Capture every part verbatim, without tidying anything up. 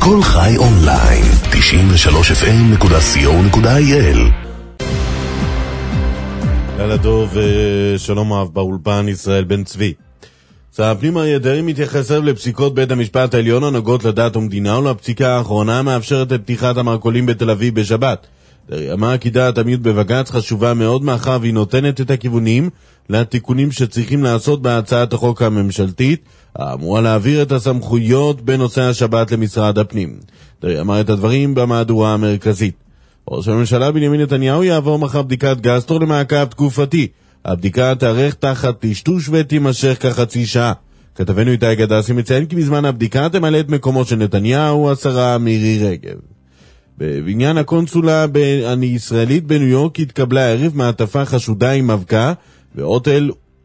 כל חי אונליין, תשעים ושלוש אף אם נקודה סי או נקודה איי אל. לילה טוב ושלום אהב באולפן ישראל בן צבי. שר הפנים אריה דרעי מתייחס לפסיקות בית המשפט העליון הנוגעות לדת ומדינה, ולפסיקה האחרונה מאפשרת את פתיחת המרכולים בתל אביב בשבת. דרעי אמר כי דעת המיעוט בבג"ץ חשובה מאוד מאחר והיא נותנת את הכיוונים לתיקונים שצריכים לעשות בהצעת החוק הממשלתית האמורה להעביר את הסמכויות בנושא השבת למשרד הפנים. דרעי אמר את הדברים במהדורה המרכזית. ראש הממשלה בנימין נתניהו יעבור מחר בדיקת גסטרו למעקב תקופתי. הבדיקה תארך תחת טשטוש ותימשך כחצי שעה. כתבנו איתי גדסי מציין כי בזמן הבדיקה תמלא את מקומו של נתניהו השרה מירי רגב. בבניין הקונסולה הישראלית בניו יורק התקבלה הערב מעטפה חשודה עם אבקה ואוטל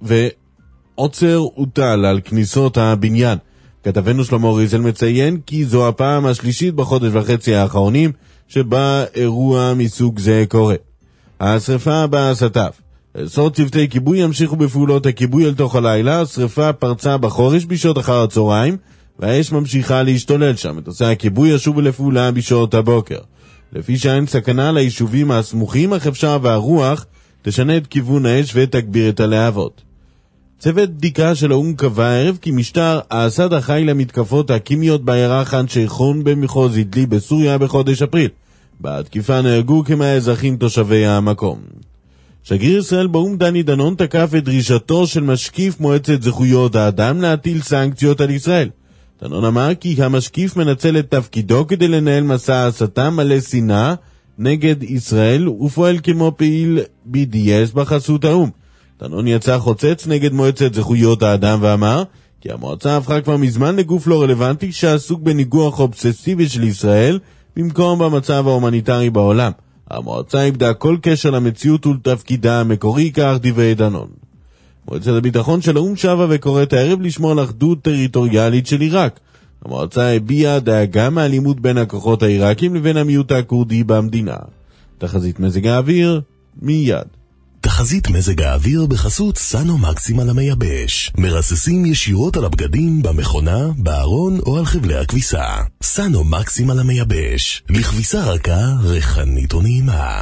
ועוצר הוטל על כניסות הבניין. כתבנו שלמה ריזל מציין כי זו הפעם השלישית בחודש וחצי האחרונים שבה אירוע מסוג זה קורה. השריפה בסטף. עשרות צוותי כיבוי ימשיכו בפעולות הכיבוי אל תוך הלילה. השריפה פרצה בחורש בשעות אחר הצהריים והאש ממשיכה להשתולל שם. מטוסי הכיבוי ישובו לפעולה בשעות הבוקר. לפי שאין סכנה ליישובים הסמוכים, אך אפשר והרוח תשנה את כיוון האש ותגביר את הלהבות. צוות בדיקה של האו"ם קבע הערב כי משטר האסד אחראי למתקפות הקימיות בעיירה חאן שייחון במחוז אידליב בסוריה בחודש אפריל. בתקיפה נהרגו כמאה אזרחים תושבי המקום. שגריר ישראל באו"ם דני דנון תקף את דרישתו של משקיף מועצת זכויות האדם להטיל סנקציות על ישראל. דנון אמר כי המשקיף מנצל את תפקידו כדי לנהל מסע הסתה מלא שנאה נגד ישראל ופועל כמו פעיל בי די אס בחסות האו"ם. דנון יצא חוצץ נגד מועצת זכויות האדם ואמר כי המועצה הפכה כבר מזמן לגוף לא רלוונטי שעסוק בניגוח אובססיבי של ישראל במקום במצב ההומניטרי בעולם. המועצה איבדה כל קשר למציאות ולתפקידה המקורי, כך דברי דנון. מועצת הביטחון של האו"ם שבה וקוראת הערב לשמור על אחדות טריטוריאלית של עיראק. המועצה הביעה דאגה מאלימות בין הכוחות העיראקים לבין המיעוט הכורדי במדינה. תחזית מזג האוויר מיד. תחזית מזג האוויר בחסות סאנו מקסימל המייבש. מרססים ישירות על הבגדים, במכונה, בארון או על חבלי הכביסה. סאנו מקסימל המייבש. לכביסה רכה, ריחנית ונעימה.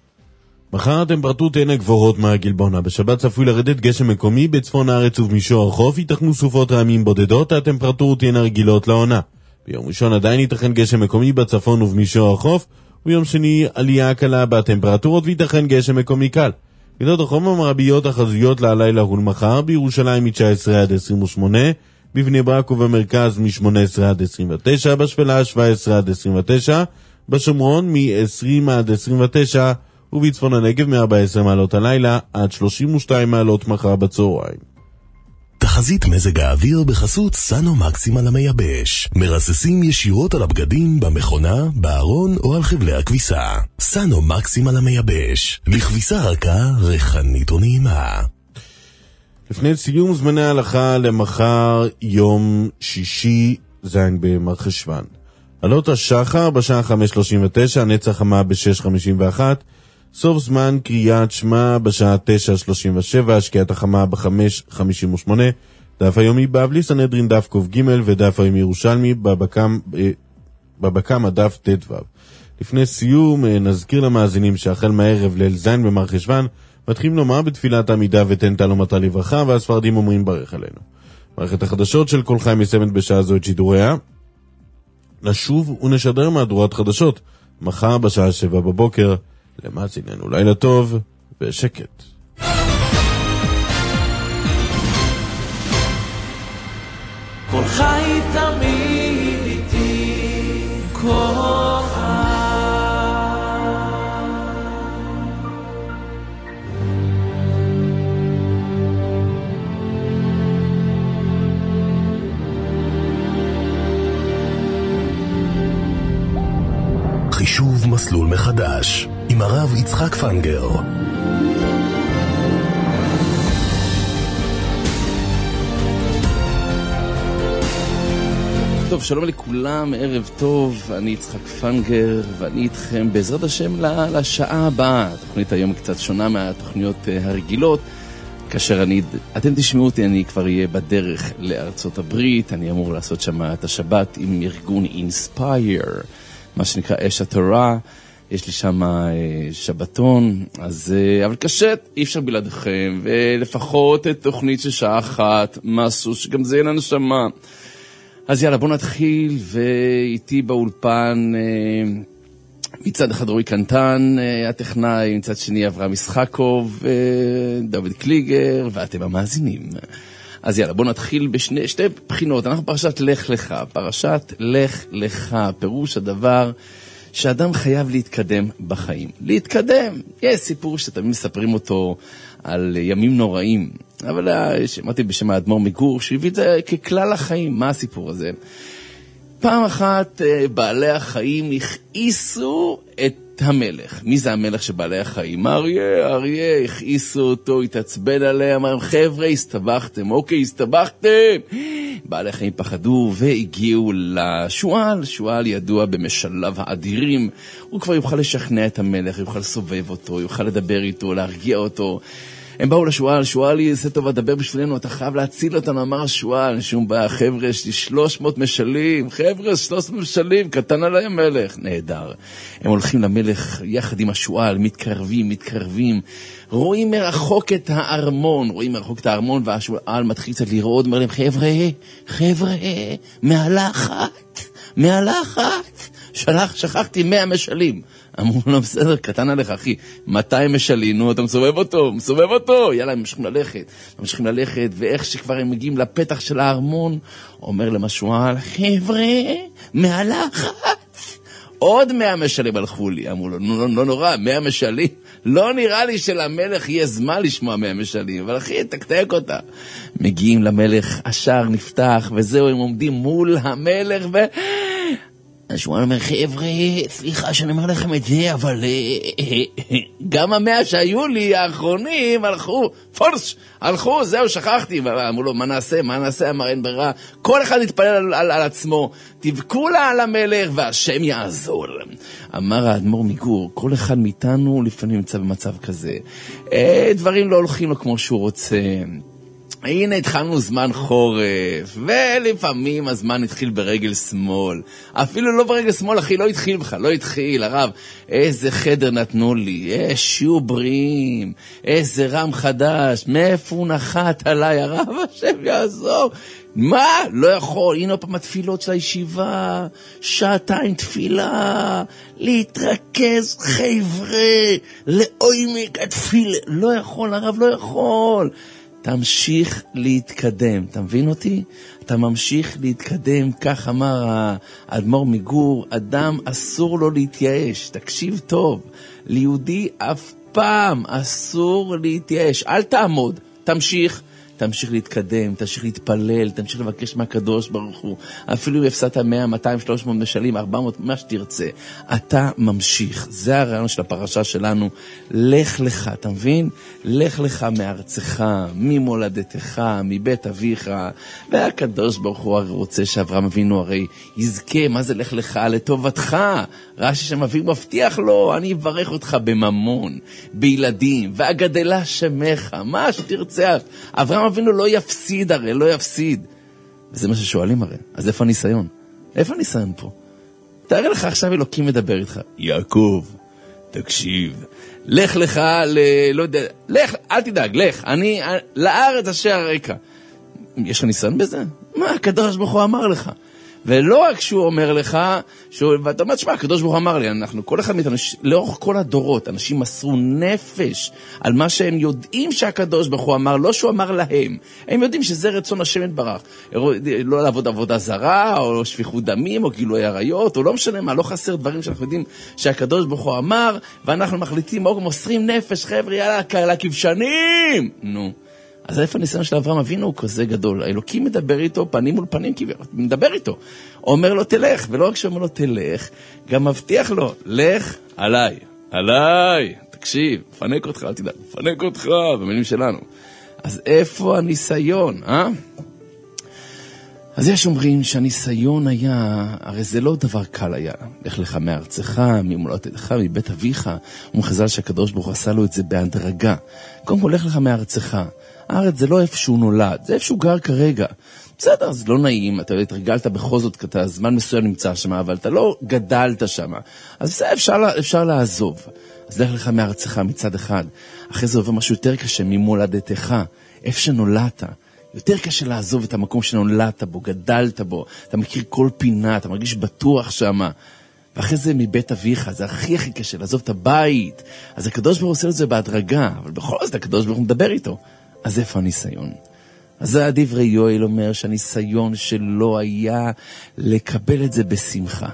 מחר הטמפרטורות תהיינה גבוהות מהגלבונה. בשבת צפוי לרדת גשם מקומי בצפון הארץ ובמישור החוף. ייתכנו סופות רעמים בודדות, הטמפרטורות תהיינה רגילות לעונה. ביום ראשון עדיין ייתכן גשם מקומי בצפון ובמישור החוף, וביום שני עלייה קלה בטמפרטורות וייתכן גשם מקומי קל. מידות החום המרביות החזויות להלילה ולמחר: בירושלים מ-תשע עשרה עד עשרים ושמונה, בבני ברק ובמרכז מ-שמונה עשרה עד עשרים ותשע, בשפלה שבע עשרה עד עשרים ותשע, בשומרון מ-עשרים עד עשרים ותשע, ובצפון הנגב מ-ארבע עשרה מעלות הלילה עד שלושים ושתיים מעלות מחר בצהריים. תחזית מזג האוויר בחסות סאנו מקסימל המייבש. מרססים ישירות על הבגדים, במכונה, בארון או על חבלי הכביסה. סאנו מקסימל המייבש. לכביסה רכה, ריחנית ונעימה. לפני סיום זמני ההלכה למחר יום שישי זין במרחשוון. עלות השחר בשעה חמש שלושים ותשע, נצח חמה ב-שש חמישים ואחת, סוף זמן קריאת שמע בשעה תשע שלושים ושבע, שקיעת החמה ב-חמש חמישים ושמונה, דף היומי בבלי סנהדרין דף ק"ג ודף היומי ירושלמי בבקם, בבקם הדף ט"ו. לפני סיום נזכיר למאזינים שהחל מהערב ליל זין במרחשוון מתחילים לומר בתפילת עמידה ותן תלומתה לברכה, והספרדים אומרים ברך עלינו. מערכת החדשות של כל חי מסיימת בשעה זו את שידוריה. נשוב ונשדר מהדורת חדשות מחר בשעה שבע בבוקר. למאזיננו לילה טוב ושקט. כל חי תמיד איתי, כל חי. חישוב מסלול מחדש עם הרב יצחק פנגר. טוב, שלום לכולם, ערב טוב, אני יצחק פנגר ואני איתכם בעזרת השם לשעה הבאה. התוכנית היום קצת שונה מהתוכניות הרגילות, כאשר אני, אתם תשמעו אותי, אני כבר אהיה בדרך לארצות הברית, אני אמור לעשות שם את השבת עם ארגון Inspire, מה שנקרא אש התורה, יש לי שם שבתון, אז, אבל קשה, אי אפשר בלעדיכם, ולפחות את תוכנית של שעה אחת, משהו שגם זה אין לנו שמה. אז יאללה, בוא נתחיל, ואיתי באולפן, מצד אחד רועי קנטן, הטכנאי, מצד שני אברהם ישחקוב, דוד קליגר, ואתם המאזינים. אז יאללה, בוא נתחיל בשני שתי בחינות. אנחנו פרשת לך לך, פרשת לך לך, פירוש הדבר שאדם חייב להתקדם בחיים. להתקדם, יש סיפור שתמיד מספרים אותו על ימים נוראים, אבל שמעתי בשם האדמו"ר מגור, שהביא את זה ככלל החיים. מה הסיפור הזה? פעם אחת בעלי החיים הכעיסו את המלך. מי זה המלך שבעלי החיים? אריה, אריה, הכעיסו אותו, התעצבן עליהם, אמרם, חבר'ה, הסתבכתם, אוקיי, הסתבכתם. בעלי החיים פחדו והגיעו לשואל, שואל ידוע במשלב האדירים, הוא כבר יוכל לשכנע את המלך, יוכל לסובב אותו, יוכל לדבר איתו, להרגיע אותו. הם באו לשואל, שואל יעשה טוב, הדבר בשבילנו, אתה חייב להציל אותנו, אמר שואל, שום בעיה, חבר'ה, יש לי שלוש מאות משלים, חבר'ה, שלוש מאות משלים, קטן עליי המלך, נהדר. הם הולכים למלך יחד עם השואל, מתקרבים, מתקרבים, רואים מרחוק את הארמון, רואים מרחוק את הארמון, והשואל מתחיל קצת לראות, אומר להם, חבר'ה, חבר'ה, מהלחת, מהלחת, שלח, שכחתי מאה משלים. אמרו לו, בסדר, קטן עליך, אחי, מאתיים משלים, נו, אתה מסובב אותו, מסובב אותו, יאללה, הם ממשיכים ללכת, הם ממשיכים ללכת, ואיך שכבר הם מגיעים לפתח של הארמון, אומר למשואל, חבר'ה, מהלחת, עוד מאה משלים הלכו לי, אמרו לו, לא, לא נורא, מאה משלים, לא נראה לי שלמלך יהיה זמן לשמוע מאה משלים, אבל אחי, תקתק אותה. מגיעים למלך, השער נפתח, וזהו, הם עומדים מול המלך, ו... השואל אומר, חבר'ה, סליחה שאני אומר לכם את זה, אבל גם המאה שהיו לי, האחרונים, הלכו, פורש, הלכו, זהו, שכחתי. אמרו לו, מה נעשה, מה נעשה, אמר, אין ברירה. כל אחד יתפלל על, על, על עצמו, תבכו לה על המלך, והשם יעזור. אמר האדמו"ר מגור, כל אחד מאיתנו לפעמים נמצא במצב כזה. דברים לא הולכים לו כמו שהוא רוצה. הנה התחלנו זמן חורף, ולפעמים הזמן התחיל ברגל שמאל. אפילו לא ברגל שמאל, אחי, לא התחיל בכלל, לא התחיל, הרב. איזה חדר נתנו לי, איזה שיעוברים, איזה רם חדש, מאיפה הוא נחת עליי, הרב, השם יעזור. מה? לא יכול, הנה פעם התפילות של הישיבה, שעתיים תפילה, להתרכז חבר'ה, לעומק התפילה. לא יכול, הרב, לא יכול. תמשיך להתקדם, אתה מבין אותי? אתה ממשיך להתקדם, כך אמר האדמו"ר מגור, אדם אסור לו להתייאש, תקשיב טוב, ליהודי אף פעם אסור להתייאש, אל תעמוד, תמשיך, תמשיך להתקדם, תמשיך להתפלל, תמשיך לבקש מהקדוש ברוך הוא, אפילו אם הפסדת מאה, מאתיים, שלוש מאות משלים, ארבע מאות, מה שתרצה, אתה ממשיך, זה הרעיון של הפרשה שלנו, לך לך, אתה מבין? לך לך מארצך, ממולדתך, מבית אביך, והקדוש ברוך הוא רוצה שאברהם אבינו הרי יזכה, מה זה לך לך? לטובתך, רש"י שם אביו מבטיח לו, אני אברך אותך בממון, בילדים, ואגדלה שמך, מה שתרצה, אברהם אבינו לא יפסיד הרי, לא יפסיד. וזה מה ששואלים הרי. אז איפה הניסיון? איפה הניסיון פה? תאר לך עכשיו אלוקים מדבר איתך. יעקב, תקשיב, לך לך, ל... לא יודע, לך, אל תדאג, לך, אני, לארץ אשר הרקע. יש לך ניסיון בזה? מה הקדוש ברוך הוא אמר לך? ולא רק שהוא אומר לך, שהוא, ואתה אומר, שמה, הקדוש ברוך הוא אמר לי, אנחנו, כל אחד מאיתנו, לאורך כל הדורות, אנשים מסרו נפש על מה שהם יודעים שהקדוש ברוך הוא אמר, לא שהוא אמר להם. הם יודעים שזה רצון השם יתברך. לא לעבוד עבודה זרה, או שפיכות דמים, או גילוי עריות, או לא משנה מה, לא חסר דברים שאנחנו יודעים שהקדוש ברוך הוא אמר, ואנחנו מחליטים, או מוסרים נפש, חבר'ה, יאללה, לכבשנים! נו. אז איפה הניסיון של אברהם אבינו הוא כזה גדול? האלוקים מדבר איתו פנים מול פנים, מדבר איתו. אומר לו תלך, ולא רק שאומר לו תלך, גם מבטיח לו, לך עליי, עליי, תקשיב, פנק אותך, אל תדע, פנק אותך, במילים שלנו. אז איפה הניסיון, אה? אז יש אומרים שהניסיון היה, הרי זה לא דבר קל היה, לך לך מארצך, ממולדתך, מבית אביך, ומחז"ל שהקדוש ברוך הוא עשה לו את זה בהדרגה. קודם כל, לך לך מארצך. הארץ זה לא איפה שהוא נולד, זה איפה שהוא גר כרגע. בסדר, זה לא נעים, אתה התרגלת בכל זאת, אתה זמן מסוים נמצא שם, אבל אתה לא גדלת שם. אז זה אפשר, אפשר לעזוב. אז לך לך מארצך מצד אחד. אחרי זה עובר משהו יותר קשה ממולדתך, איפה שנולדת. יותר קשה לעזוב את המקום שנולדת בו, גדלת בו, אתה מכיר כל פינה, אתה מרגיש בטוח שם. ואחרי זה מבית אביך, זה הכי הכי קשה, לעזוב את הבית. אז הקדוש ברוך הוא עושה את זה בהדרגה, אבל בכל זאת הקדוש ברוך הוא מדבר איתו. אז איפה הניסיון? אז זה הדברי יואל אומר שהניסיון שלו היה לקבל את זה בשמחה.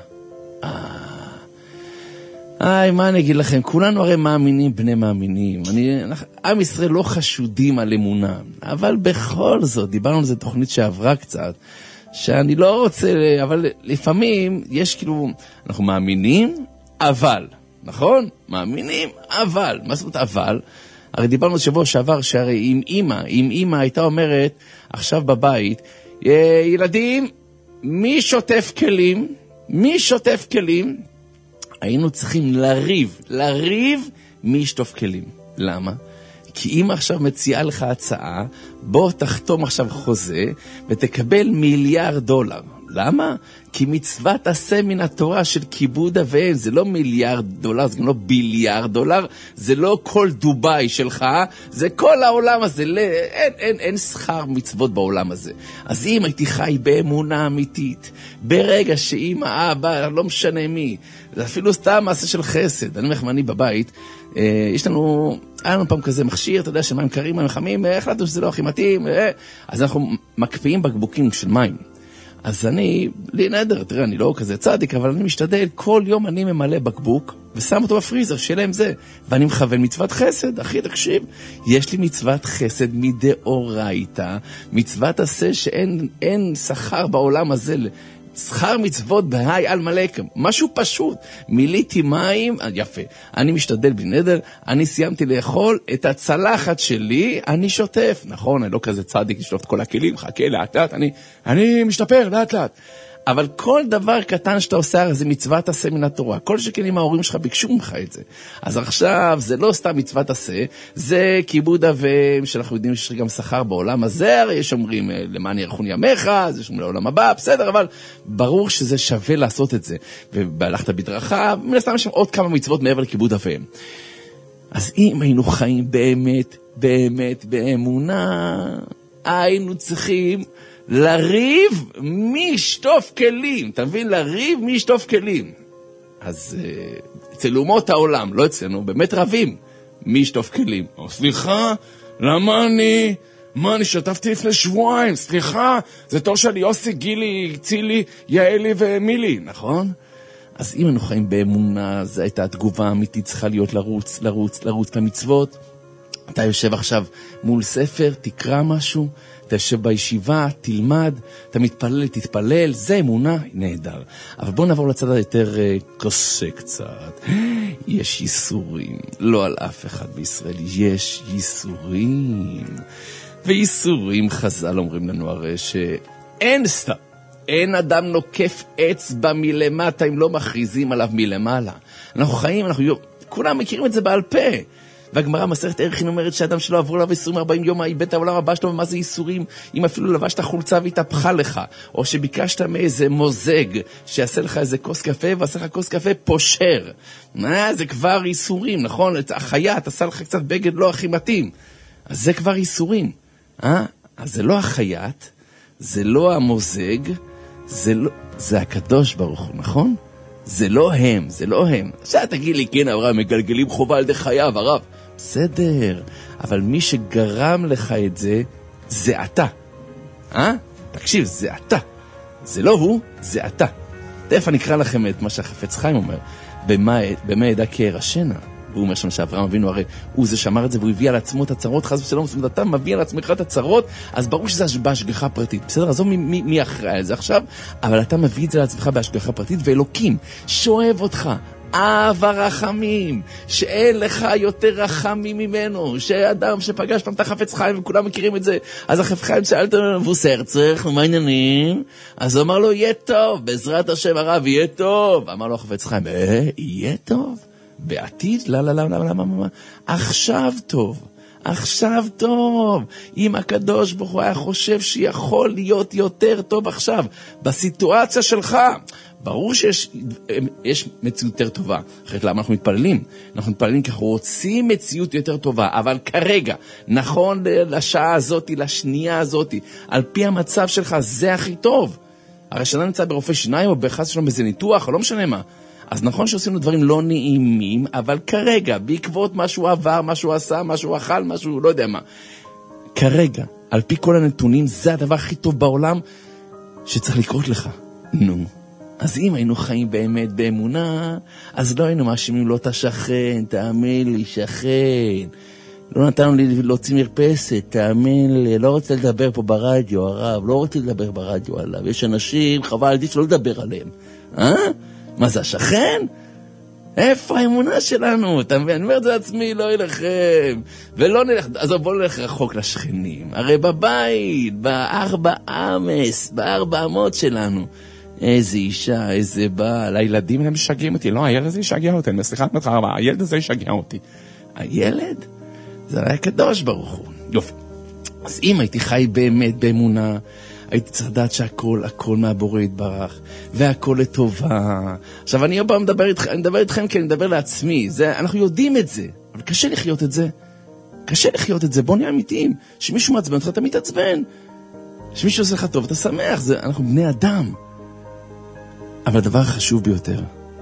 איי, מה אני אגיד לכם? כולנו הרי מאמינים, בני מאמינים. אני, עם ישראל לא חשודים על אמונה, אבל בכל זאת, דיברנו על זה תוכנית שעברה קצת, שאני לא רוצה, אבל לפעמים יש כאילו, אנחנו מאמינים, אבל, נכון? מאמינים, אבל. מה זאת אומרת אבל? הרי דיברנו שבוע שעבר שהרי אם אמא, אם אמא הייתה אומרת, עכשיו בבית, ילדים, מי שוטף כלים? מי שוטף כלים? היינו צריכים לריב, לריב מי ישטוף כלים. למה? כי אמא עכשיו מציעה לך הצעה, בוא תחתום עכשיו חוזה ותקבל מיליארד דולר. למה? כי מצוות עשה מן התורה של כיבוד אביהם, זה לא מיליארד דולר, זה גם לא ביליארד דולר, זה לא כל דוביי שלך, זה כל העולם הזה, אין, אין, אין שכר מצוות בעולם הזה. אז אם הייתי חי באמונה אמיתית, ברגע שאמא, אבא, לא משנה מי, זה אפילו סתם מעשה של חסד, אני אומר, אני בבית, אה, יש לנו, היה לנו פעם כזה מכשיר, אתה יודע, של מים קרים, מים חמים, החלטנו שזה לא הכי מתאים, אה, אז אנחנו מקפיאים בקבוקים של מים. אז אני, לי נדר, תראה, אני לא כזה צדיק, אבל אני משתדל, כל יום אני ממלא בקבוק, ושם אותו בפריזר, שיהיה להם זה. ואני מכוון מצוות חסד, אחי, תקשיב, יש לי מצוות חסד מדאורייתא, מצוות עשה שאין אין שכר בעולם הזה, שכר מצוות בהי על מלאקם, משהו פשוט, מיליתי מים, יפה, אני משתדל בלי נדר, אני סיימתי לאכול את הצלחת שלי, אני שוטף, נכון, אני לא כזה צדיק לשלוף את כל הכלים, חכה לאט לאט, אני, אני משתפר לאט לאט, אבל כל דבר קטן שאתה עושה, הרי זה מצוות עשה מן התורה. כל שכן אם ההורים שלך ביקשו ממך את זה. אז עכשיו, זה לא סתם מצוות עשה, זה כיבוד אביהם, שאנחנו יודעים שיש גם שכר בעולם הזה, הרי יש אומרים, למען ירחון ימיך, זה שומרים לעולם הבא, בסדר, אבל ברור שזה שווה לעשות את זה. והלכת בדרכה, מן הסתם יש עוד כמה מצוות מעבר לכיבוד אביהם. אז אם היינו חיים באמת, באמת, באמונה, היינו צריכים לריב מי ישטוף כלים. אתה מבין? לריב מי ישטוף כלים. אז אצל אומות העולם, לא אצלנו, באמת רבים מי ישטוף כלים. או, סליחה, למה אני... מה, אני שטפתי לפני שבועיים, סליחה, זה תור שלי יוסי, גילי, צילי, יעלי ומילי, נכון? אז אם אנו חיים באמונה, זו הייתה התגובה האמיתית, צריכה להיות לרוץ, לרוץ, לרוץ למצוות. אתה יושב עכשיו מול ספר, תקרא משהו, אתה יושב בישיבה, תלמד, אתה מתפלל, תתפלל, זה אמונה, נהדר. אבל בואו נעבור לצד היותר קשה קצת. יש ייסורים, לא על אף אחד בישראל, יש ייסורים. וייסורים, חז"ל אומרים לנו הרי שאין סתם, אין אדם נוקף אצבע מלמטה אם לא מכריזים עליו מלמעלה. אנחנו חיים, אנחנו כולם מכירים את זה בעל פה. והגמרא מסכת ערכין אומרת שאדם שלא עברו עליו עשרים ארבעים יום, איבד את העולם הבא שלו, ומה זה ייסורים? אם אפילו לבשת חולצה והתהפכה לך, או שביקשת מאיזה מוזג, שיעשה לך איזה כוס קפה, ועשה לך כוס קפה פושר. מה, זה כבר ייסורים, נכון? החיה, תעשה לך קצת בגד לא הכי מתאים. אז זה כבר ייסורים. אה? אז זה לא החייט, זה לא המוזג, זה, לא, זה הקדוש ברוך הוא, נכון? זה לא הם, זה לא הם. עכשיו תגיד לי, כן, הרב, מגלגלים חובה על די חייו, הרב. בסדר, אבל מי שגרם לך את זה, זה אתה. אה? תקשיב, זה אתה. זה לא הוא, זה אתה. תכף אני אקרא לכם את מה שהחפץ חיים אומר. במה, במה ידע כהרשנה? והוא אומר שם שאברהם אבינו, הרי הוא זה שאמר את זה, והוא הביא על עצמו את הצרות, חס ושלום, זאת אומרת, אתה מביא על עצמך את הצרות, אז ברור שזה בהשגחה פרטית. בסדר, עזוב מי, מי, מי אחראי על זה עכשיו, אבל אתה מביא את זה לעצמך בהשגחה פרטית, ואלוקים שואב אותך, אב הרחמים, שאין לך יותר רחמים ממנו, שאדם שפגש פעם את החפץ חיים, וכולם מכירים את זה, אז החפץ חיים שאלת לנו, והוא סרצח, מה העניינים? אז הוא אמר לו, יהיה טוב, בעזרת השם הרב, יהיה טוב. אמר לו החפץ חיים, אה, יהיה טוב? בעתיד? לא, לא, לא, לא, לא, לא, עכשיו טוב. עכשיו טוב. אם הקדוש ברוך הוא היה חושב שיכול להיות יותר טוב עכשיו, בסיטואציה שלך, ברור שיש יש מציאות יותר טובה. אחרת למה אנחנו מתפללים? אנחנו מתפללים כי אנחנו רוצים מציאות יותר טובה, אבל כרגע, נכון לשעה הזאת, לשנייה הזאת, על פי המצב שלך, זה הכי טוב. הרי שאתה נמצא ברופא שיניים או בחס שלום בזה ניתוח, או לא משנה מה. אז נכון שעושים לו דברים לא נעימים, אבל כרגע, בעקבות מה שהוא עבר, מה שהוא עשה, מה שהוא אכל, מה שהוא לא יודע מה. כרגע, על פי כל הנתונים, זה הדבר הכי טוב בעולם שצריך לקרות לך. נו. אז אם היינו חיים באמת באמונה, אז לא היינו מאשימים לא את השכן, תאמין לי, שכן. לא נתנו לי להוציא מרפסת, תאמין לי, לא רוצה לדבר פה ברדיו, הרב, לא רוצה לדבר ברדיו עליו. יש אנשים, חבל, עדיף לא לדבר עליהם. אה? מה זה, השכן? איפה האמונה שלנו? אתה מבין? אני אומר את זה לעצמי, לא ילכם. ולא נלך, אז בואו נלך רחוק לשכנים. הרי בבית, בארבע אמס, בארבע אמות שלנו. איזה אישה, איזה בעל, הילדים הם משגעים אותי. לא, הילד הזה ישגע אותי, סליחה, הילד הזה ישגע אותי. הילד? זה היה קדוש ברוך הוא. יופי. אז אם הייתי חי באמת באמונה, הייתי צריך לדעת שהכל, הכל מהבורא יתברך, והכל לטובה. עכשיו, אני עוד פעם מדבר איתכם, אני מדבר איתכם כי אני מדבר לעצמי. זה, אנחנו יודעים את זה, אבל קשה לחיות את זה. קשה לחיות את זה. בוא נהיה אמיתיים. שמישהו מעצבן אותך, אתה מתעצבן. שמישהו עושה לך טוב, אתה שמח. זה, אנחנו בני אדם. אבל הדבר החשוב ביותר,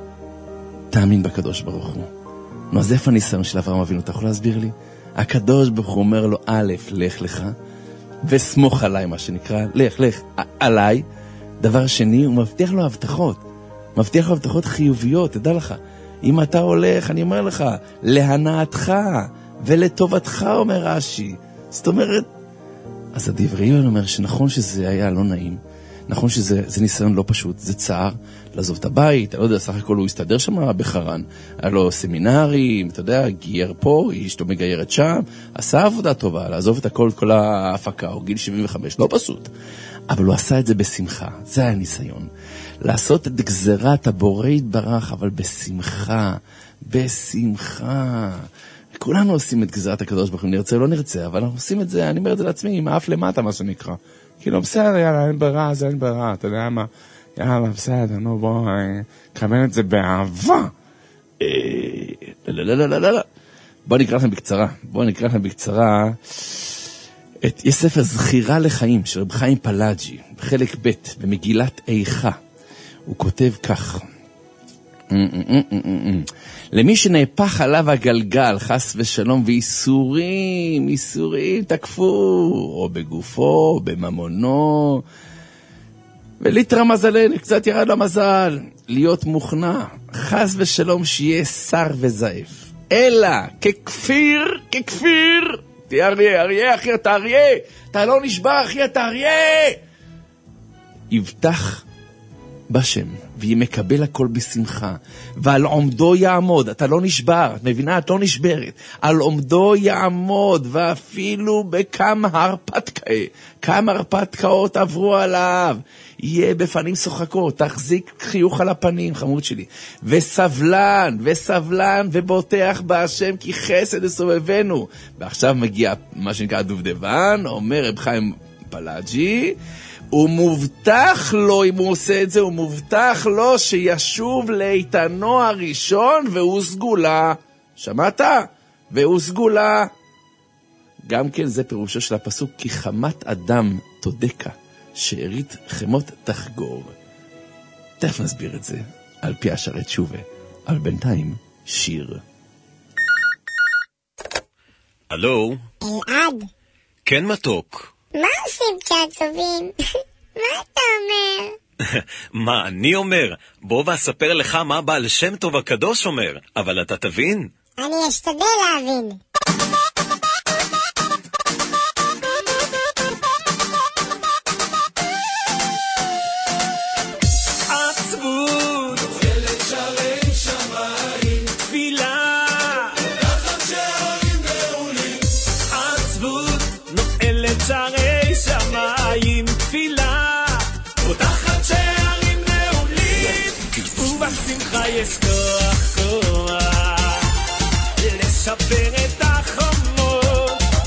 תאמין בקדוש ברוך הוא. נו, אז איפה הניסיון של אברהם אבינו? אתה יכול להסביר לי? הקדוש ברוך הוא אומר לו, א', לך לך, וסמוך עליי, מה שנקרא, לך, לך, עליי. דבר שני, הוא מבטיח לו הבטחות. מבטיח לו הבטחות חיוביות, תדע לך. אם אתה הולך, אני אומר לך, להנאתך ולטובתך, אומר רש"י. זאת אומרת, אז הדברי אומר שנכון שזה היה לא נעים, נכון שזה זה ניסיון לא פשוט, זה צער, לעזוב את הבית, אני לא יודע, סך הכל הוא הסתדר שם בחרן, היה לו סמינרים, אתה יודע, גייר פה, אשתו מגיירת שם, עשה עבודה טובה, לעזוב את הכל, כל ההפקה, הוא גיל שבעים וחמש, לא פשוט, אבל הוא עשה את זה בשמחה, זה היה ניסיון, לעשות את גזירת הבורא יתברך, אבל בשמחה, בשמחה, כולנו עושים את גזירת הקדוש ברוך הוא, נרצה או לא נרצה, אבל אנחנו עושים את זה, אני אומר את זה לעצמי, עם האף למטה, מה שנקרא. כאילו, בסדר, יאללה, אין ברירה, זה אין ברירה, אתה יודע מה? יאללה, בסדר, נו, בוא, קבל את זה באהבה. לא, לא, לא, לא, לא, לא. בוא נקרא לכם בקצרה, בוא נקרא לכם בקצרה, את, יש ספר זכירה לחיים, של רב חיים פלאג'י, בחלק ב' במגילת איכה. הוא כותב כך, למי שנהפך עליו הגלגל, חס ושלום, ואיסורים, איסורים תקפו, או בגופו, או בממונו, וליטרה מזלנו, קצת ירד למזל, להיות מוכנע, חס ושלום שיהיה שר וזעף, אלא ככפיר, ככפיר, תהיה אריה, אריה, אחי, אתה אריה, אתה לא נשבר, אחי, אתה אריה, יבטח בשם, והיא מקבל הכל בשמחה, ועל עומדו יעמוד, אתה לא נשבר, את מבינה? את לא נשברת, על עומדו יעמוד, ואפילו בכמה הרפתקאות, כמה הרפתקאות עברו עליו, יהיה בפנים שוחקות, תחזיק חיוך על הפנים, חמוד שלי, וסבלן, וסבלן, ובוטח בהשם, כי חסד לסובבנו, ועכשיו מגיע מה שנקרא דובדבן, אומר רב חיים פלאג'י, הוא מובטח לו, אם הוא עושה את זה, הוא מובטח לו שישוב לאיתנו הראשון, והוא סגולה. שמעת? והוא סגולה. גם כן זה פירושו של הפסוק, כי חמת אדם תודקה, שארית חמות תחגור. תכף נסביר את זה, על פי השרת שובה. אבל בינתיים, שיר. הלו? אלעד. כן מתוק. מה עושים כשעצובים? מה אתה אומר? מה אני אומר? בוא ואספר לך מה בעל שם טוב הקדוש אומר, אבל אתה תבין? אני אשתדל להבין. עצבות נופלת שערי שמיים, תפילה פותחת שערים נעולים. עצבות נופלת שערי שמיים, תפילה פותחת שערים נעולים. ובשמחה יש כוח כוח לשפר את החומות,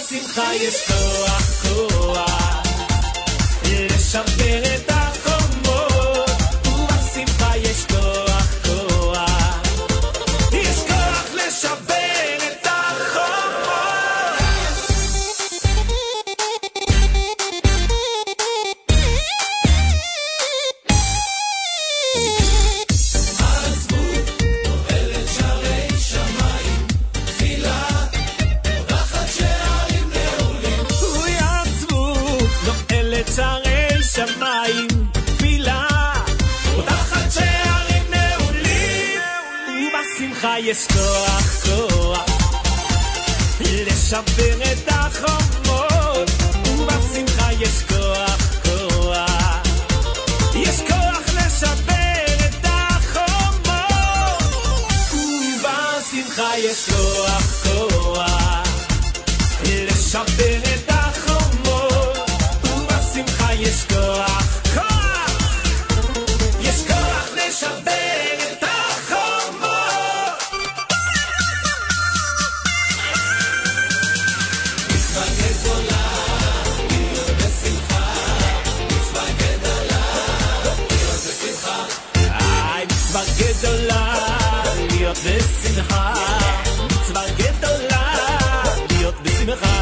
ובשמחה יש כוח, כוח לשפר את החומות, ובשמחה יש כוח, כוח יש כוח לשפר את החומות. העצבות נועלת שערי שמיים, תפילה פותחת שערים נעולים. אוי, העצבות נועלת שערי שמיים, תפילה פותחת שערים נעולים. ובשמחה יש כוח, כוח לשפר את החומות, ובשמחה יש כוח, כוח יש כוח לשפר את החומות, ובשמחה יש כוח, כוח לשפר את החומות, ובשמחה יש כוח, כוח יש כוח לשפר את החומות. מצווה גדולה להיות בשמחה, מצווה גדולה להיות בשמחה. איי, מצווה גדולה להיות בשמחה, מצווה גדולה להיות בשמחה.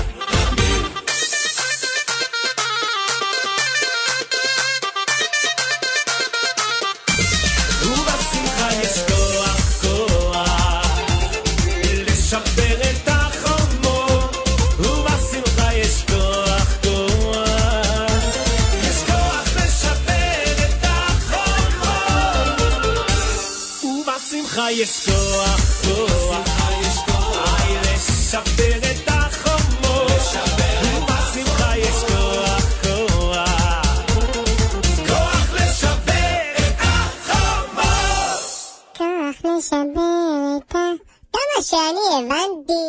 ובשמחה יש כוח, כוח לשפר את החומות, ובשמחה יש כוח, כוח יש כוח לשפר את החומות, ובשמחה יש כוח, כוח איי, לשפר את החומות, ובשמחה יש כוח, כוח כוח לשפר את החומות. כוח לשבר את ה... כמה שאני הבנתי.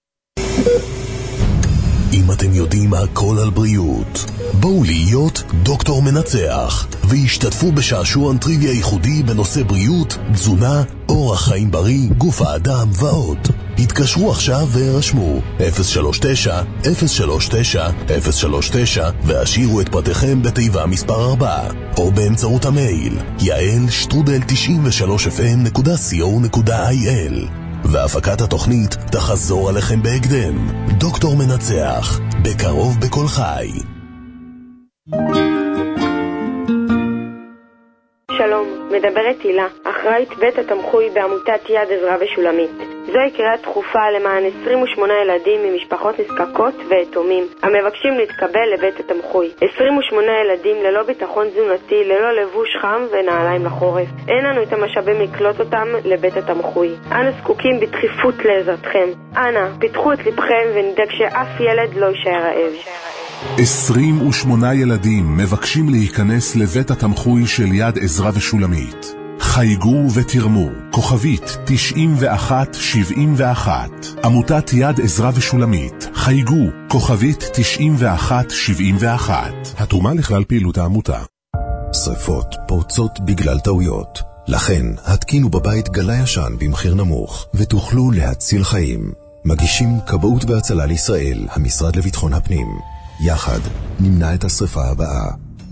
אם אתם יודעים הכל על בריאות, בואו להיות דוקטור מנצח והשתתפו בשעשועון טריוויה ייחודי בנושא בריאות, תזונה, אורח חיים בריא, גוף האדם ועוד. התקשרו עכשיו והרשמו אפס שלוש תשע אפס שלוש תשע אפס שלוש תשע והשאירו את פרטיכם בתיבה מספר ארבע, או באמצעות המייל יעל שטרודל תשעים ושלוש אף אם נקודה סי או נקודה איי אל. והפקת התוכנית תחזור עליכם בהקדם. דוקטור מנצח, בקרוב בכל חי. שלום, מדברת הילה, אחראית בית התמחוי בעמותת יד עזרא ושולמית. זוהי קריאה דחופה למען עשרים ושמונה ילדים ממשפחות נזקקות ויתומים המבקשים להתקבל לבית התמחוי. עשרים ושמונה ילדים ללא ביטחון תזונתי, ללא לבוש חם ונעליים לחורף. אין לנו את המשאבים לקלוט אותם לבית התמחוי. אנו זקוקים בדחיפות לעזרתכם. אנא, פיתחו את לבכם ונדאג שאף ילד לא יישאר רעב. עשרים ושמונה ילדים מבקשים להיכנס לבית התמחוי של יד עזרא ושולמית. חייגו ותרמו, כוכבית תשעים ואחת שבעים ואחת. עמותת יד עזרא ושולמית, חייגו, כוכבית תשעים ואחת שבעים ואחת. התרומה לכלל פעילות העמותה. שריפות פורצות בגלל טעויות. לכן, התקינו בבית גלה ישן במחיר נמוך, ותוכלו להציל חיים. מגישים כבאות והצלה לישראל, המשרד לביטחון הפנים. יחד נמנע את השריפה הבאה.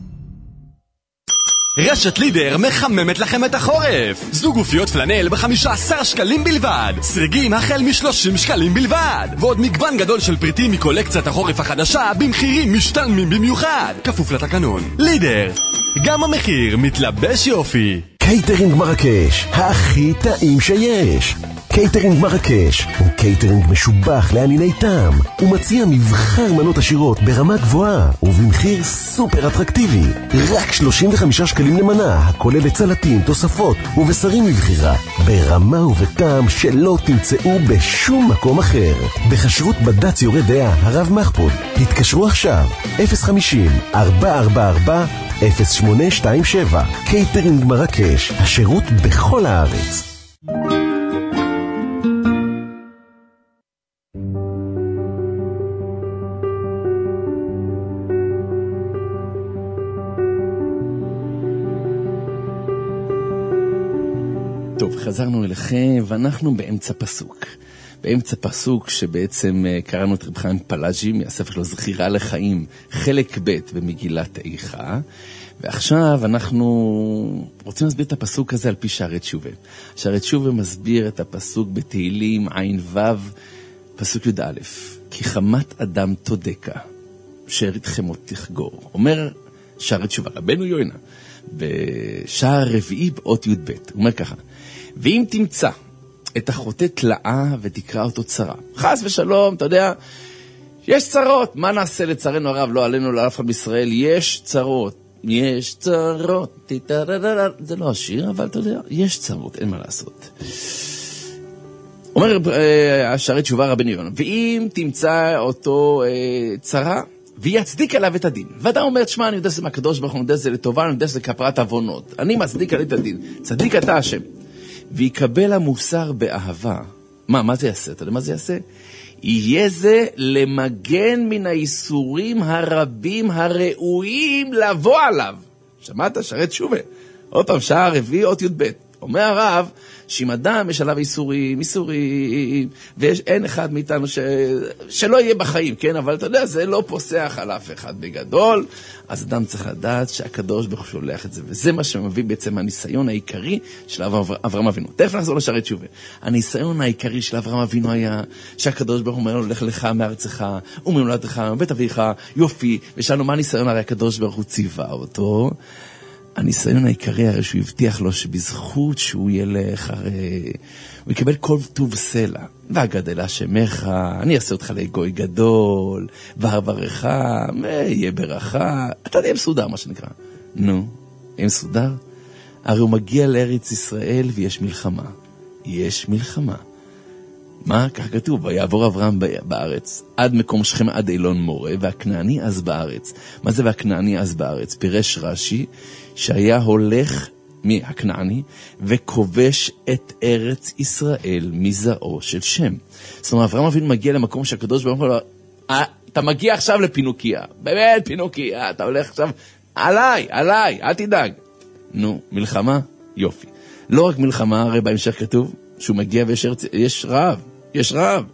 רשת לידר מחממת לכם את החורף. זוג גופיות פלנל ב-חמישה עשר שקלים בלבד. סריגים החל מ-שלושים שקלים בלבד. ועוד מגוון גדול של פריטים מקולקציית החורף החדשה במחירים משתלמים במיוחד. כפוף לתקנון. לידר, גם המחיר מתלבש יופי. קייטרינג מרקש, הכי טעים שיש. קייטרינג מרקש הוא קייטרינג משובח לענייני טעם. הוא מציע מבחר מנות עשירות ברמה גבוהה ובמחיר סופר אטרקטיבי. רק שלושים וחמישה שקלים למנה, הכוללת סלטים, תוספות ובשרים מבחירה, ברמה ובטעם שלא תמצאו בשום מקום אחר. בחשרות בד"ץ יורה דעה הרב מחפוד. התקשרו עכשיו אפס חמישים ארבע ארבע ארבע אפס שמונה שתיים שבע. קייטרינג מרקש, השירות בכל הארץ. טוב, חזרנו אליכם ואנחנו באמצע פסוק. באמצע פסוק שבעצם קראנו את רב חיים פלאג'י מהספר שלו זכירה לחיים, חלק ב' במגילת איכה, ועכשיו אנחנו רוצים להסביר את הפסוק הזה על פי שערי תשובה. שערי תשובה מסביר את הפסוק בתהילים עין ו' פסוק י' א', כי חמת אדם תודקה, שארית חמות תחגור. אומר שערי תשובה, רבנו יוינה, בשער רביעי באות י' ב', הוא אומר ככה, ואם תמצא את החוטא תלאה ותקרא אותו צרה. חס ושלום, אתה יודע, יש צרות. מה נעשה לצרנו הרב? לא עלינו, לא אף אחד בישראל. יש צרות. יש צרות. זה לא השיר, אבל אתה יודע, יש צרות, אין מה לעשות. אומר שערי תשובה רבנו יונה, ואם תמצא אותו צרה, ויצדיק עליו את הדין. ואתה אומר, תשמע, אני יודע שזה מהקדוש ברוך הוא, אני יודע שזה לטובה, אני יודע שזה כפרת עוונות. אני מצדיק עליו את הדין. צדיק אתה השם. ויקבל המוסר באהבה. מה, מה זה יעשה? אתה יודע מה זה יעשה? יהיה זה למגן מן האיסורים הרבים הראויים לבוא עליו. שמעת? שערי תשובה. עוד פעם, שער רביעי, עוד י' ב'. אומר הרב, שאם אדם יש עליו איסורים, איסורים, ואין אחד מאיתנו ש... שלא יהיה בחיים, כן? אבל אתה יודע, זה לא פוסח על אף אחד בגדול, אז אדם צריך לדעת שהקדוש ברוך הוא שולח את זה, וזה מה שמביא בעצם הניסיון העיקרי של אברהם אבינו. תכף נחזור לשערי תשובה. הניסיון העיקרי של אברהם אבינו היה שהקדוש ברוך הוא אומר לו, לך לך מארצך, וממולדתך, מבית אביך, יופי, ושאלנו מה הניסיון? הרי הקדוש ברוך הוא ציווה אותו, הניסיון העיקרי הרי שהוא הבטיח לו שבזכות שהוא ילך, הרי הוא יקבל כל טוב סלע. והגדלה שמך, אני אעשה אותך לגוי גדול, והרברך, יהיה ברכה. אתה יודע, מסודר מה שנקרא. נו, הם מסודר? הרי הוא מגיע לארץ ישראל ויש מלחמה. יש מלחמה. מה? כך כתוב, ויעבור אברהם בארץ, עד מקום שכם עד אילון מורה, והכנעני אז בארץ. מה זה והכנעני אז בארץ? פירש רש"י, שהיה הולך מהכנעני, וכובש את ארץ ישראל מזרעו של שם. זאת אומרת, אברהם אבינו מגיע למקום שהקדוש ברוך הוא אומר, אתה מגיע עכשיו לפינוקיה, באמת פינוקיה, אתה הולך עכשיו, עליי, עליי, אל תדאג. נו, מלחמה? יופי. לא רק מלחמה, הרי בהמשך כתוב, שהוא מגיע ויש ארץ, יש רעב, יש רעב.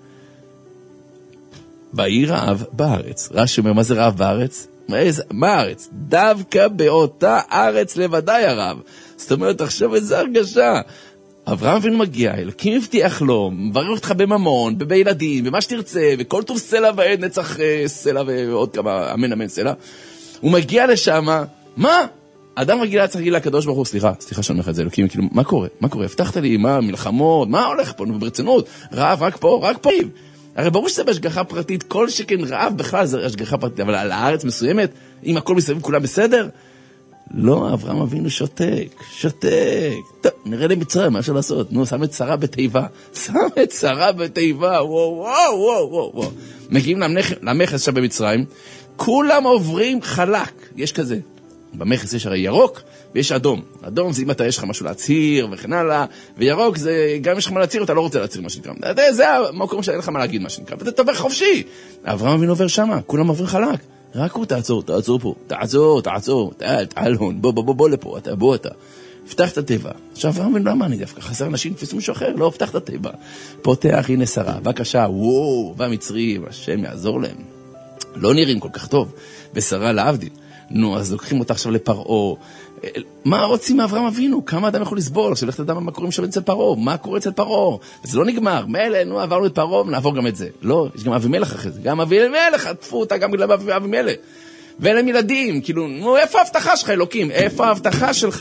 באי רעב בארץ. רש"י אומר, מה זה רעב בארץ? מה, מה הארץ? דווקא באותה ארץ לבדי הרעב. זאת אומרת, תחשוב איזה הרגשה. אברהם אבינו מגיע, אלוקים הבטיח לו, מברך אותך בממון, בילדים, במה שתרצה, וכל טוב סלע ועד, נצח סלע ועוד כמה, אמן אמן סלע. הוא מגיע לשם, מה? אדם רגילה צריך להגיד לקדוש ברוך הוא, סליחה, סליחה שאני אומר לך את זה, אלוקים, כאילו, מה קורה? מה קורה? הבטחת לי, מה, מלחמות, מה הולך פה? ברצינות, רעב, רק פה, רק פה. הרי ברור שזה בהשגחה פרטית, כל שכן רעב בכלל זה השגחה פרטית, אבל על הארץ מסוימת, אם הכל מסביב כולם בסדר? לא, אברהם אבינו שותק, שותק. טוב, נראה למצרים, מה אפשר לעשות? נו, שם את שרה בתיבה, שם את שרה בתיבה, וואו, וואו, וואו, וואו, וואו. מגיעים למכס שם במצרים, כולם עוברים חלק, יש כזה. במכס יש הרי ירוק ויש אדום. אדום זה אם אתה יש לך משהו להצהיר וכן הלאה, וירוק זה גם יש לך מה להצהיר, אתה לא רוצה להצהיר מה שנקרא. זה המקום שאין לך מה להגיד מה שנקרא, ואתה תובר חופשי. אברהם אבינו עובר שמה, כולם עוברים חלק. רק הוא תעצור, תעצור פה, תעצור, תעצור, תעל, תעל הון, בוא, בוא, בוא, בוא לפה, אתה, בוא אתה. פתח את הטבע. עכשיו אברהם אבינו, למה אני דווקא? חסר אנשים תפסו משהו אחר, לא, פתח את הטבע. פותח, הנה שרה, בבקשה, וואו, והמצרים, השם יעזור להם. לא נראים כל כך טוב, בשרה להבדיל. נו, אז לוקחים אותה עכשיו לפרעה. מה רוצים מאברהם אבינו? כמה אדם יכול לסבול? עכשיו לך לדעת מה קוראים שם אצל פרעה. מה קורה אצל פרעה? וזה לא נגמר. מילא, נו, עברנו את פרעה, נעבור גם את זה. לא, יש גם אבימלך אחרי זה. גם אבימלך, עטפו אותה גם בגלל אבימלך. ואין להם ילדים. כאילו, נו, איפה ההבטחה שלך, אלוקים? איפה ההבטחה שלך?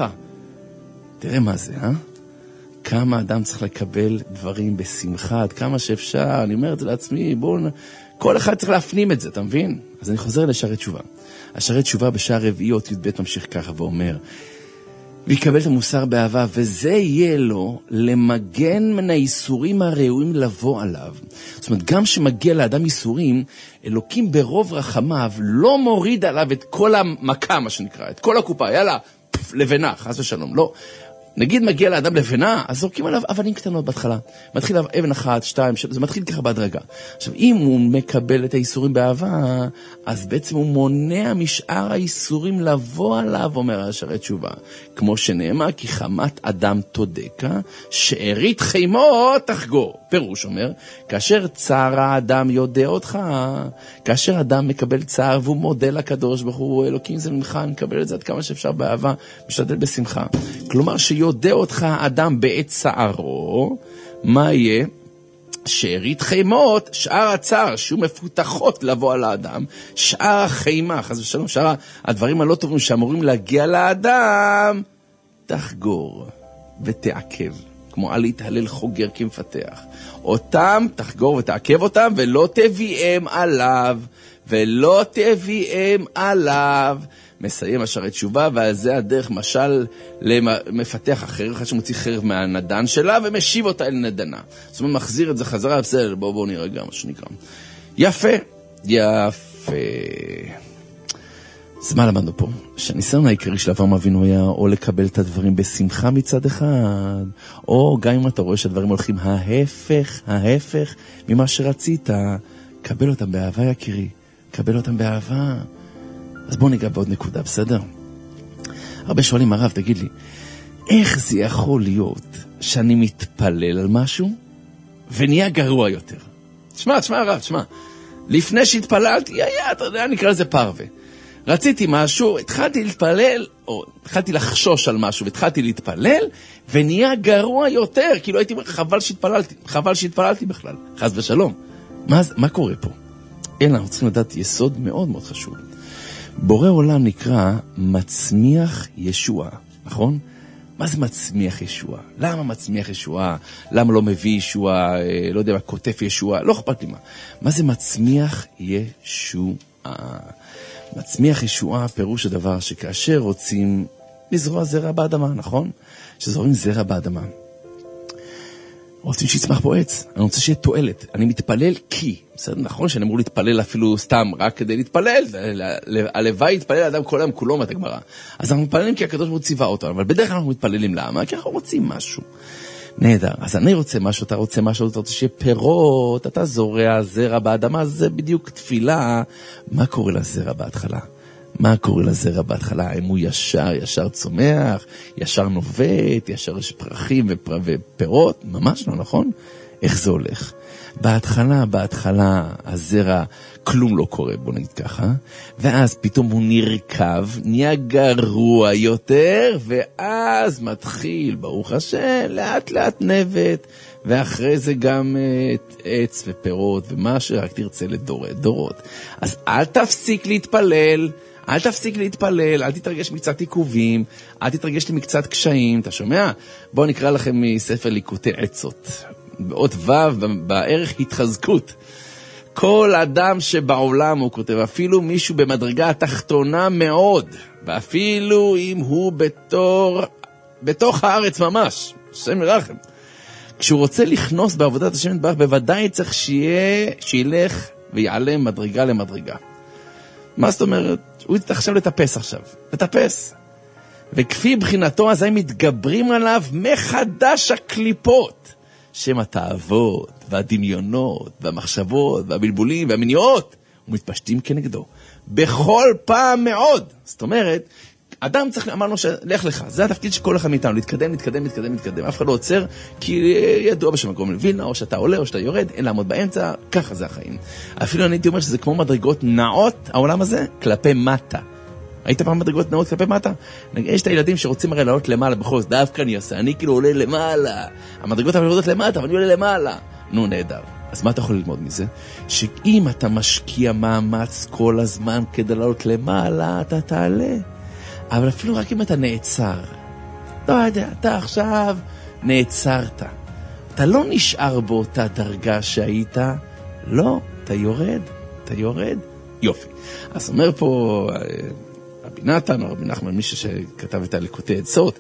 תראה מה זה, אה? כמה אדם צריך לקבל דברים בשמחה, עד כמה שאפשר. אני אומר את זה לעצמי, בואו... כל אחד צריך להפנים את זה, אתה מבין? אז אני חוזר לשערי תשובה. השערי תשובה בשער רביעי עוד י"ב ממשיך ככה ואומר, ויקבל את המוסר באהבה, וזה יהיה לו למגן מן האיסורים הראויים לבוא עליו. זאת אומרת, גם שמגיע לאדם איסורים, אלוקים ברוב רחמיו לא מוריד עליו את כל המכה, מה שנקרא, את כל הקופה, יאללה, פף, לבנה, חס ושלום, לא. נגיד מגיע לאדם לבנה, אז זורקים עליו אבנים קטנות בהתחלה. מתחיל עליו אבן אחת, שתיים, שלוש, זה מתחיל ככה בהדרגה. עכשיו, אם הוא מקבל את האיסורים באהבה, אז בעצם הוא מונע משאר האיסורים לבוא עליו, אומר השערי תשובה. כמו שנאמר, כי חמת אדם תודקה, שארית חימו תחגור. פירוש אומר, כאשר צער האדם יודע אותך, כאשר אדם מקבל צער והוא מודה לקדוש ברוך הוא, אלוקים זה ממך, נקבל את זה עד כמה שאפשר באהבה, משתדל בשמחה. כלומר שיודע אותך אדם בעת צערו, מה יהיה? שארית חימות, שאר הצער, שהוא מפותחות לבוא על האדם, שאר החימה, חס ושלום, שאר הדברים הלא טובים שאמורים להגיע לאדם, תחגור ותעכב. כמו על להתהלל חוגר כמפתח. אותם תחגור ותעכב אותם, ולא תביאם עליו, ולא תביאם עליו. מסיים השערי תשובה, ועל זה הדרך משל למפתח אחר, אחד שמוציא חרב מהנדן שלה, ומשיב אותה אל נדנה. זאת אומרת, מחזיר את זה חזרה, בסדר, בואו בוא נראה גם מה שנקרא. יפה, יפה. אז מה למדנו פה? שהניסיון העיקרי של אברהם אבינו היה או לקבל את הדברים בשמחה מצד אחד, או גם אם אתה רואה שהדברים הולכים ההפך, ההפך ממה שרצית, קבל אותם באהבה יקירי, קבל אותם באהבה. אז בוא ניגע בעוד נקודה, בסדר? הרבה שואלים הרב, תגיד לי, איך זה יכול להיות שאני מתפלל על משהו ונהיה גרוע יותר? תשמע, תשמע הרב, תשמע. לפני שהתפללתי, היה, אתה יודע, נקרא לזה פרווה. רציתי משהו, התחלתי להתפלל, או התחלתי לחשוש על משהו, והתחלתי להתפלל, ונהיה גרוע יותר, כאילו הייתי אומר, חבל שהתפללתי, חבל שהתפללתי בכלל, חס ושלום. מה, מה קורה פה? אין, אנחנו צריכים לדעת יסוד מאוד מאוד חשוב. בורא עולם נקרא מצמיח ישוע, נכון? מה זה מצמיח ישוע? למה מצמיח ישוע? למה לא מביא ישוע, לא יודע מה, כותף ישוע? לא אכפת לי מה. מה זה מצמיח ישוע? מצמיח ישועה פירוש הדבר שכאשר רוצים לזרוע זרע באדמה, נכון? שזורעים זרע באדמה. רוצים שיצמח פה עץ, אני רוצה שיהיה תועלת, אני מתפלל כי, בסדר, נכון שאני אמור להתפלל אפילו סתם רק כדי להתפלל, הלוואי יתפלל לאדם כל היום כולו מת הגמרא. אז אנחנו מתפללים כי הקדוש ברוך הוא ציווה אותו, אבל בדרך כלל אנחנו מתפללים למה? כי אנחנו רוצים משהו. נהדר, אז אני רוצה משהו, אתה רוצה משהו, אתה רוצה שיהיה פירות, אתה זורע זרע באדמה, זה בדיוק תפילה. מה קורה לזרע בהתחלה? מה קורה לזרע בהתחלה? אם הוא ישר, ישר צומח, ישר נובט, ישר יש פרחים ופר... ופירות? ממש לא, נכון? איך זה הולך? בהתחלה, בהתחלה, הזרע, כלום לא קורה, בוא נגיד ככה, ואז פתאום הוא נרכב, נהיה גרוע יותר, ואז מתחיל, ברוך השם, לאט לאט נבט, ואחרי זה גם עץ ופירות, ומה שרק תרצה לדורות, דורות. אז אל תפסיק להתפלל, אל תפסיק להתפלל, אל תתרגש מקצת עיכובים, אל תתרגש לי מקצת קשיים, אתה שומע? בואו נקרא לכם מספר ליקוטי עצות. באות ו' בערך התחזקות. כל אדם שבעולם, הוא כותב, אפילו מישהו במדרגה התחתונה מאוד, ואפילו אם הוא בתור, בתוך הארץ ממש, השם ירחם. כשהוא רוצה לכנוס בעבודת השם יתברך, בוודאי צריך שיהיה, שילך ויעלה מדרגה למדרגה. מה זאת אומרת? הוא יצטרך עכשיו לטפס עכשיו, לטפס. וכפי בחינתו, אז הם מתגברים עליו מחדש הקליפות. שם התאוות והדמיונות והמחשבות והבלבולים והמניעות, ומתפשטים כנגדו. בכל פעם מאוד. זאת אומרת, אדם צריך, אמרנו שלך לך, זה התפקיד שכל אחד מאיתנו, להתקדם, להתקדם, להתקדם, להתקדם. אף אחד לא עוצר, כי ידוע בשם מקום לווילנה, או שאתה עולה או שאתה יורד, אין לעמוד באמצע, ככה זה החיים. אפילו אני הייתי אומר שזה כמו מדרגות נעות, העולם הזה, כלפי מטה. היית פעם מדרגות נעות כלפי מטה? יש את הילדים שרוצים הרי לעלות למעלה בכל זאת, דווקא אני עושה, אני כאילו עולה למעלה. המדרגות אבל עולות למטה, אבל אני עולה למעלה. נו, נהדר. אז מה אתה יכול ללמוד מזה? שאם אתה משקיע מאמץ כל הזמן כדי לעלות למעלה, אתה תעלה. אבל אפילו רק אם אתה נעצר. לא יודע, אתה עכשיו נעצרת. אתה לא נשאר באותה דרגה שהיית, לא, אתה יורד, אתה יורד. יופי. אז אומר פה רבי נתן או רבי נחמן, מי שכתב את הליקוטי עצות,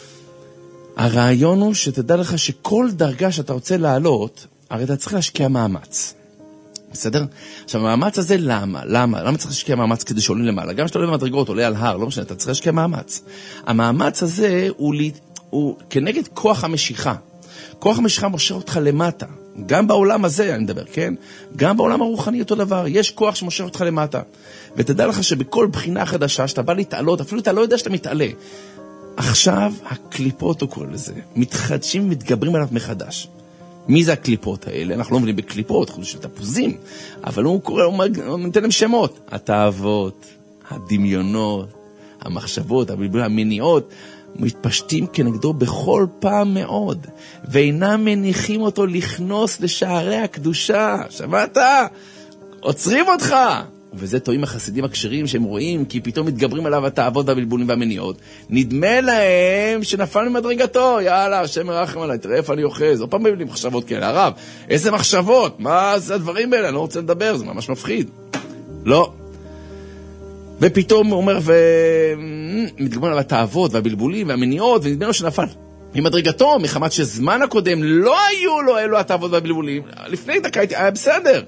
הרעיון הוא שתדע לך שכל דרגה שאתה רוצה לעלות, הרי אתה צריך להשקיע מאמץ. בסדר? עכשיו, המאמץ הזה, למה? למה? למה צריך להשקיע מאמץ כדי שעולים למעלה? גם שאתה עולה במדרגות, עולה על הר, לא משנה, אתה צריך להשקיע מאמץ. המאמץ הזה הוא, הוא כנגד כוח המשיכה. כוח המשיכה מושך אותך למטה. גם בעולם הזה, אני מדבר, כן? גם בעולם הרוחני אותו דבר. יש כוח שמושך אותך למטה. ותדע לך שבכל בחינה חדשה, שאתה בא להתעלות, אפילו אתה לא יודע שאתה מתעלה. עכשיו, הקליפות, הוא קורא לזה, מתחדשים ומתגברים עליו מחדש. מי זה הקליפות האלה? אנחנו לא מבינים בקליפות, חושבים של תפוזים. אבל הוא קורא, הוא נותן להם שמות. התאוות, הדמיונות, המחשבות, המניעות, מתפשטים כנגדו בכל פעם מאוד, ואינם מניחים אותו לכנוס לשערי הקדושה. שמעת? עוצרים אותך. וזה טועים החסידים הקשרים שהם רואים, כי פתאום מתגברים עליו התאוות והבלבולים והמניעות. נדמה להם שנפל ממדרגתו. יאללה, השם מרחם עליי, תראה איפה אני אוחז. עוד פעם באים לי מחשבות כאלה. הרב, איזה מחשבות? מה זה הדברים האלה? אני לא רוצה לדבר, זה ממש מפחיד. לא. ופתאום הוא אומר, ומתגברים עליו התאוות והבלבולים והמניעות, ונדמה לו שנפל ממדרגתו, מחמת שזמן הקודם לא היו לו אלו התאוות והבלבולים. לפני דקה הייתי, היה בסדר.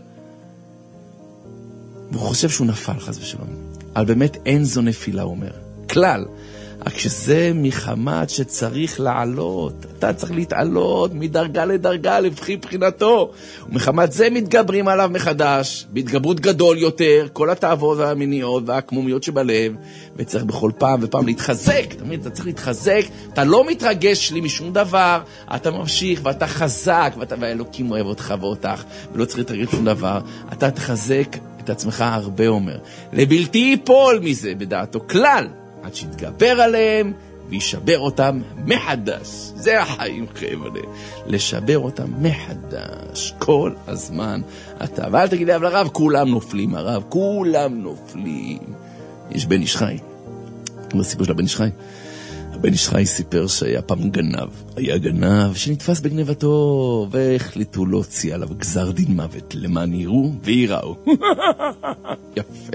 והוא חושב שהוא נפל, חס ושלום. אבל באמת אין זו נפילה, הוא אומר. כלל. רק שזה מחמת שצריך לעלות. אתה צריך להתעלות מדרגה לדרגה לפי בחינתו. ומחמת זה מתגברים עליו מחדש. בהתגברות גדול יותר, כל התאוות והמניעות והקמומיות שבלב. וצריך בכל פעם ופעם להתחזק. אתה מבין? אתה צריך להתחזק. אתה לא מתרגש לי משום דבר. אתה ממשיך ואתה חזק. ואתה, והאלוקים אוהב אותך ואותך. ולא צריך להתרגש שום דבר. אתה תחזק את עצמך הרבה, אומר. לבלתי ייפול מזה בדעתו כלל. עד שיתגבר עליהם וישבר אותם מחדש. זה החיים, חבר'ה. לשבר אותם מחדש כל הזמן. אתה, ואל תגיד לי, אבל הרב, כולם נופלים, הרב, כולם נופלים. יש בן איש חי. מה הסיפור של הבן איש חי? הבן איש חי סיפר שהיה פעם גנב. היה גנב שנתפס בגנבתו, והחליטו להוציא עליו גזר דין מוות, למען יראו ויראו. יפה.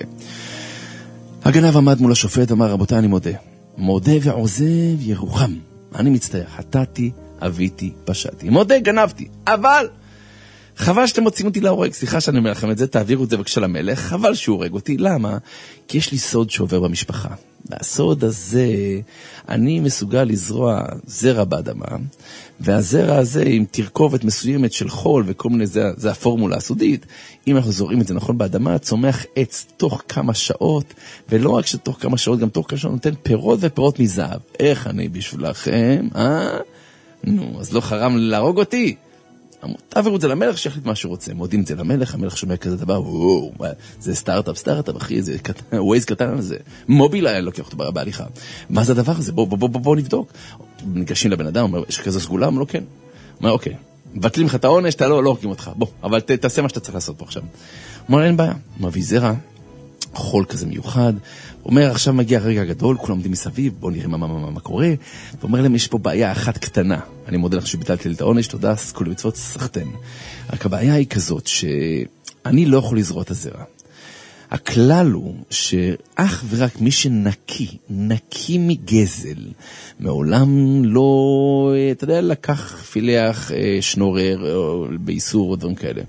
הגנב עמד מול השופט, אמר, רבותיי, אני מודה. מודה ועוזב ירוחם. אני מצטער, חטאתי, אביתי, פשעתי. מודה, גנבתי. אבל חבל שאתם מוצאים אותי להורג. סליחה שאני אומר לכם את זה, תעבירו את זה בבקשה למלך. חבל שהוא הורג אותי. למה? כי יש לי סוד שעובר במשפחה. והסוד הזה, אני מסוגל לזרוע זרע באדמה, והזרע הזה עם תרכובת מסוימת של חול וכל מיני, זה, זה הפורמולה הסודית. אם אנחנו זורעים את זה נכון באדמה, צומח עץ תוך כמה שעות, ולא רק שתוך כמה שעות, גם תוך כמה שעות נותן פירות ופירות מזהב. איך אני בשבילכם, אה? נו, אז לא חרם להרוג אותי. תעבירו את זה למלך, שיחליט מה שהוא רוצה. מודים את זה למלך, המלך שומע כזה דבר, וואו, זה סטארט-אפ, סטארט-אפ, אחי, זה ווייז קטן על זה. מוביל היה לוקח אותו בהליכה. מה זה הדבר הזה? בוא, בוא, בוא, בוא נבדוק. ניגשים לבן אדם, אומר, יש כזה סגולה? אומר לו, כן. אומר, אוקיי, מבטלים לך את העונש, אתה לא, לא הורגים אותך. בוא, אבל ת, תעשה מה שאתה צריך לעשות פה עכשיו. אומר, אין בעיה. מביא זרע, חול כזה מיוחד. אומר, עכשיו מגיע רגע גדול, כולם עומדים מסביב, בואו נראה מה, מה, מה, מה קורה. ואומר להם, יש פה בעיה אחת קטנה. אני מודה לך שביטלתי לי את העונש, תודה, כל המצוות סחתן. רק הבעיה היא כזאת, שאני לא יכול לזרוע את הזרע. הכלל הוא שאך ורק מי שנקי, נקי מגזל, מעולם לא, אתה יודע, לקח פילח, שנורר, או באיסור או דברים כאלה.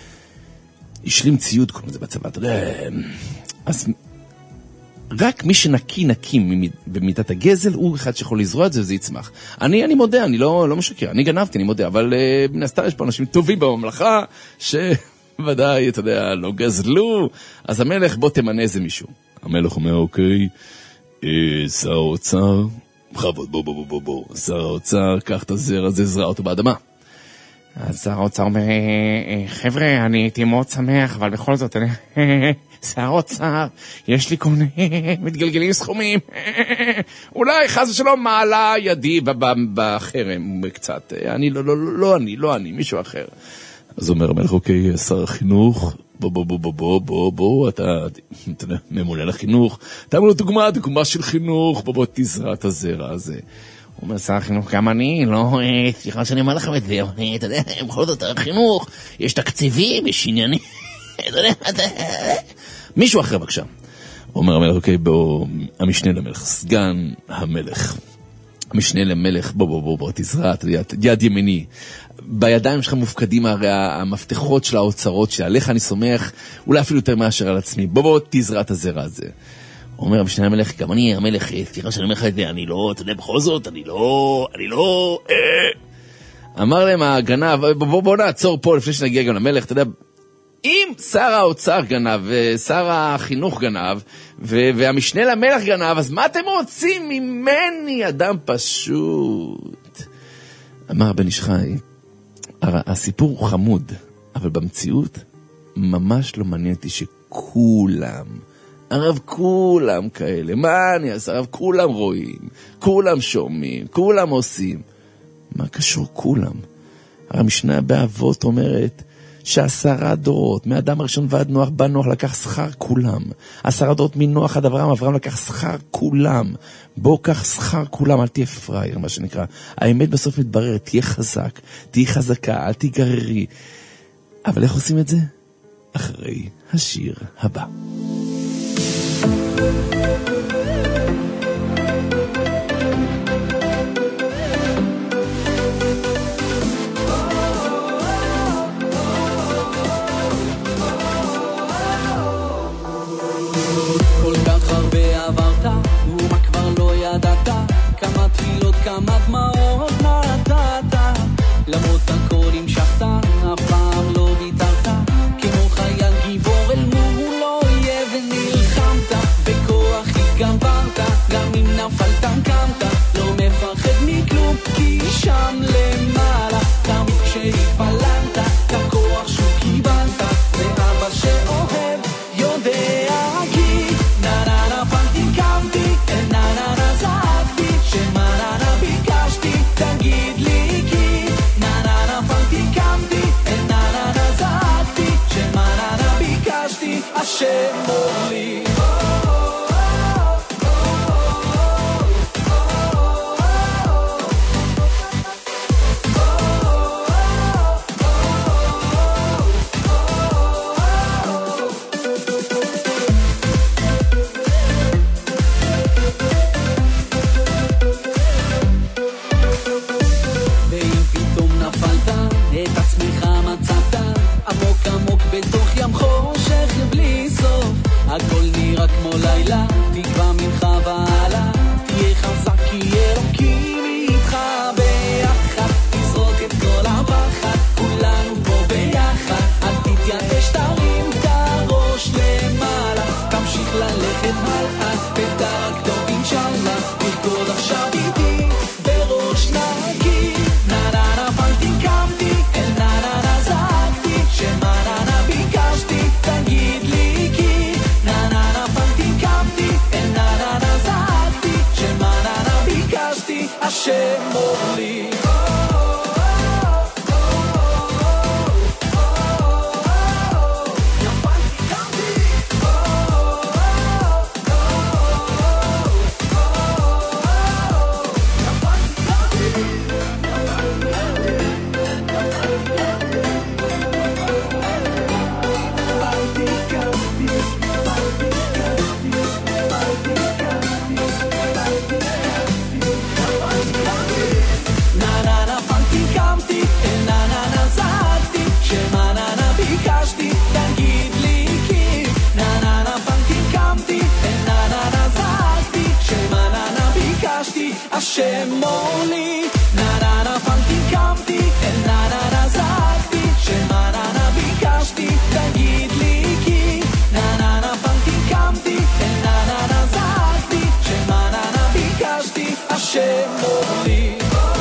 השלים ציוד, כל זה בצבא, אתה יודע, אז רק מי שנקי נקי במידת הגזל, הוא אחד שיכול לזרוע את זה וזה יצמח. אני, אני מודה, אני לא, לא משקר, אני גנבתי, אני מודה, אבל uh, מן הסתם יש פה אנשים טובים בממלכה, שוודאי, אתה יודע, לא גזלו, אז המלך בוא תמנה איזה מישהו. המלך אומר, אוקיי, אה, שר האוצר, בכבוד, בוא, בוא, בוא, בוא, בוא, שר האוצר, קח את הזרע הזה, זרע אותו באדמה. אז שר האוצר אומר, חבר'ה, אני הייתי מאוד שמח, אבל בכל זאת, אני... שר האוצר, יש לי כל מיני מתגלגלים סכומים, אולי חס ושלום מעלה ידי בחרם קצת, אני לא, לא, לא אני, לא אני, מישהו אחר. אז אומר המלך, אוקיי, שר החינוך, בוא, בוא, בוא, בוא, בוא, בוא, בוא, אתה, אתה ממונה לחינוך, אתה אמר לו דוגמה, דוגמה של חינוך, בוא, בוא, תזרע את הזרע הזה. הוא אומר, שר החינוך, גם אני, לא, סליחה שאני אומר לכם את זה, אתה יודע, בכל זאת, החינוך, יש תקציבים, יש עניינים, אתה יודע, אתה... מישהו אחר בבקשה. הוא אומר המלך, אוקיי, בוא, המשנה למלך, סגן המלך. המשנה למלך, בוא, בוא, בוא, בוא, תזרע, יד, יד ימיני. בידיים שלך מופקדים הרי המפתחות של האוצרות שעליך אני סומך, אולי אפילו יותר מאשר על עצמי. בוא, בוא, תזרע את הזרע הזה. אומר המשנה למלך, גם אני המלך, סליחה שאני אומר לך את זה, אני לא, אתה יודע, בכל זאת, אני לא, אני לא, אה. אמר להם הגנב, בוא, בוא, בוא נעצור פה לפני שנגיע גם למלך, אתה יודע, אם שר האוצר גנב, ושר החינוך גנב, ו- והמשנה למלך גנב, אז מה אתם רוצים ממני, אדם פשוט? אמר בן איש חי, הסיפור הוא חמוד, אבל במציאות ממש לא מעניין אותי שכולם, הרב כולם כאלה, מה אני אעשה? הרב כולם רואים, כולם שומעים, כולם עושים. מה קשור כולם? המשנה באבות אומרת שעשרה דורות, מאדם הראשון ועד נוח, בא נוח לקח שכר כולם. עשרה דורות מנוח עד אברהם, אברהם לקח שכר כולם. בוא קח שכר כולם, אל תהיה פראייר, מה שנקרא. האמת בסוף מתברר, תהיה חזק, תהיה חזקה, אל תיגררי. אבל איך עושים את זה? אחרי השיר הבא. כל כך הרבה עברת, ומה כבר לא ידעת, כמה תפילות, כמה דמעות נתת, למרות הכל המשכת, אף פעם לא ויתרת, כמו חייל גיבור אל מול אויב ונלחמת, בכוח התגברת, גם אם נפלת קמת, לא מפחד מכלום, כי שם למעלה, תמיד כשהתפללת, את הכוח שהוא קיבלת, זה אבא שאוהב, יודע שמור לי ואם פתאום נפלת את עצמך מצאת עמוק עמוק בתוך ים חושך בלי סוף הכל נראה כמו לילה תקווה ממך ועלה תהיה חזק כי אלוקים איתך ביחד תזרוק את כל הפחד כולנו פה ביחד אל תתייאש תרים את הראש למעלה תמשיך ללכת הלאה ותרק טוב אינשאללה תרקוד עכשיו איתי בראש נקי נה נה נפלתי קמתי אל נה נה נה זעקתי שמה נה נה ביקשתי תגיד לי כי נה נה נפלתי קמתי אל נה נה נה זעקתי שמה נה נה ביקשתי השם מור לי השם מור לי נה נה נה פנתי קמתי אל נה נה נה זעקתי שמה נה נה ביקשתי תגיד לי כי נה נה נה פנתי קמתי אל נה נה נה זעקתי שמה נה נה ביקשתי השם מור לי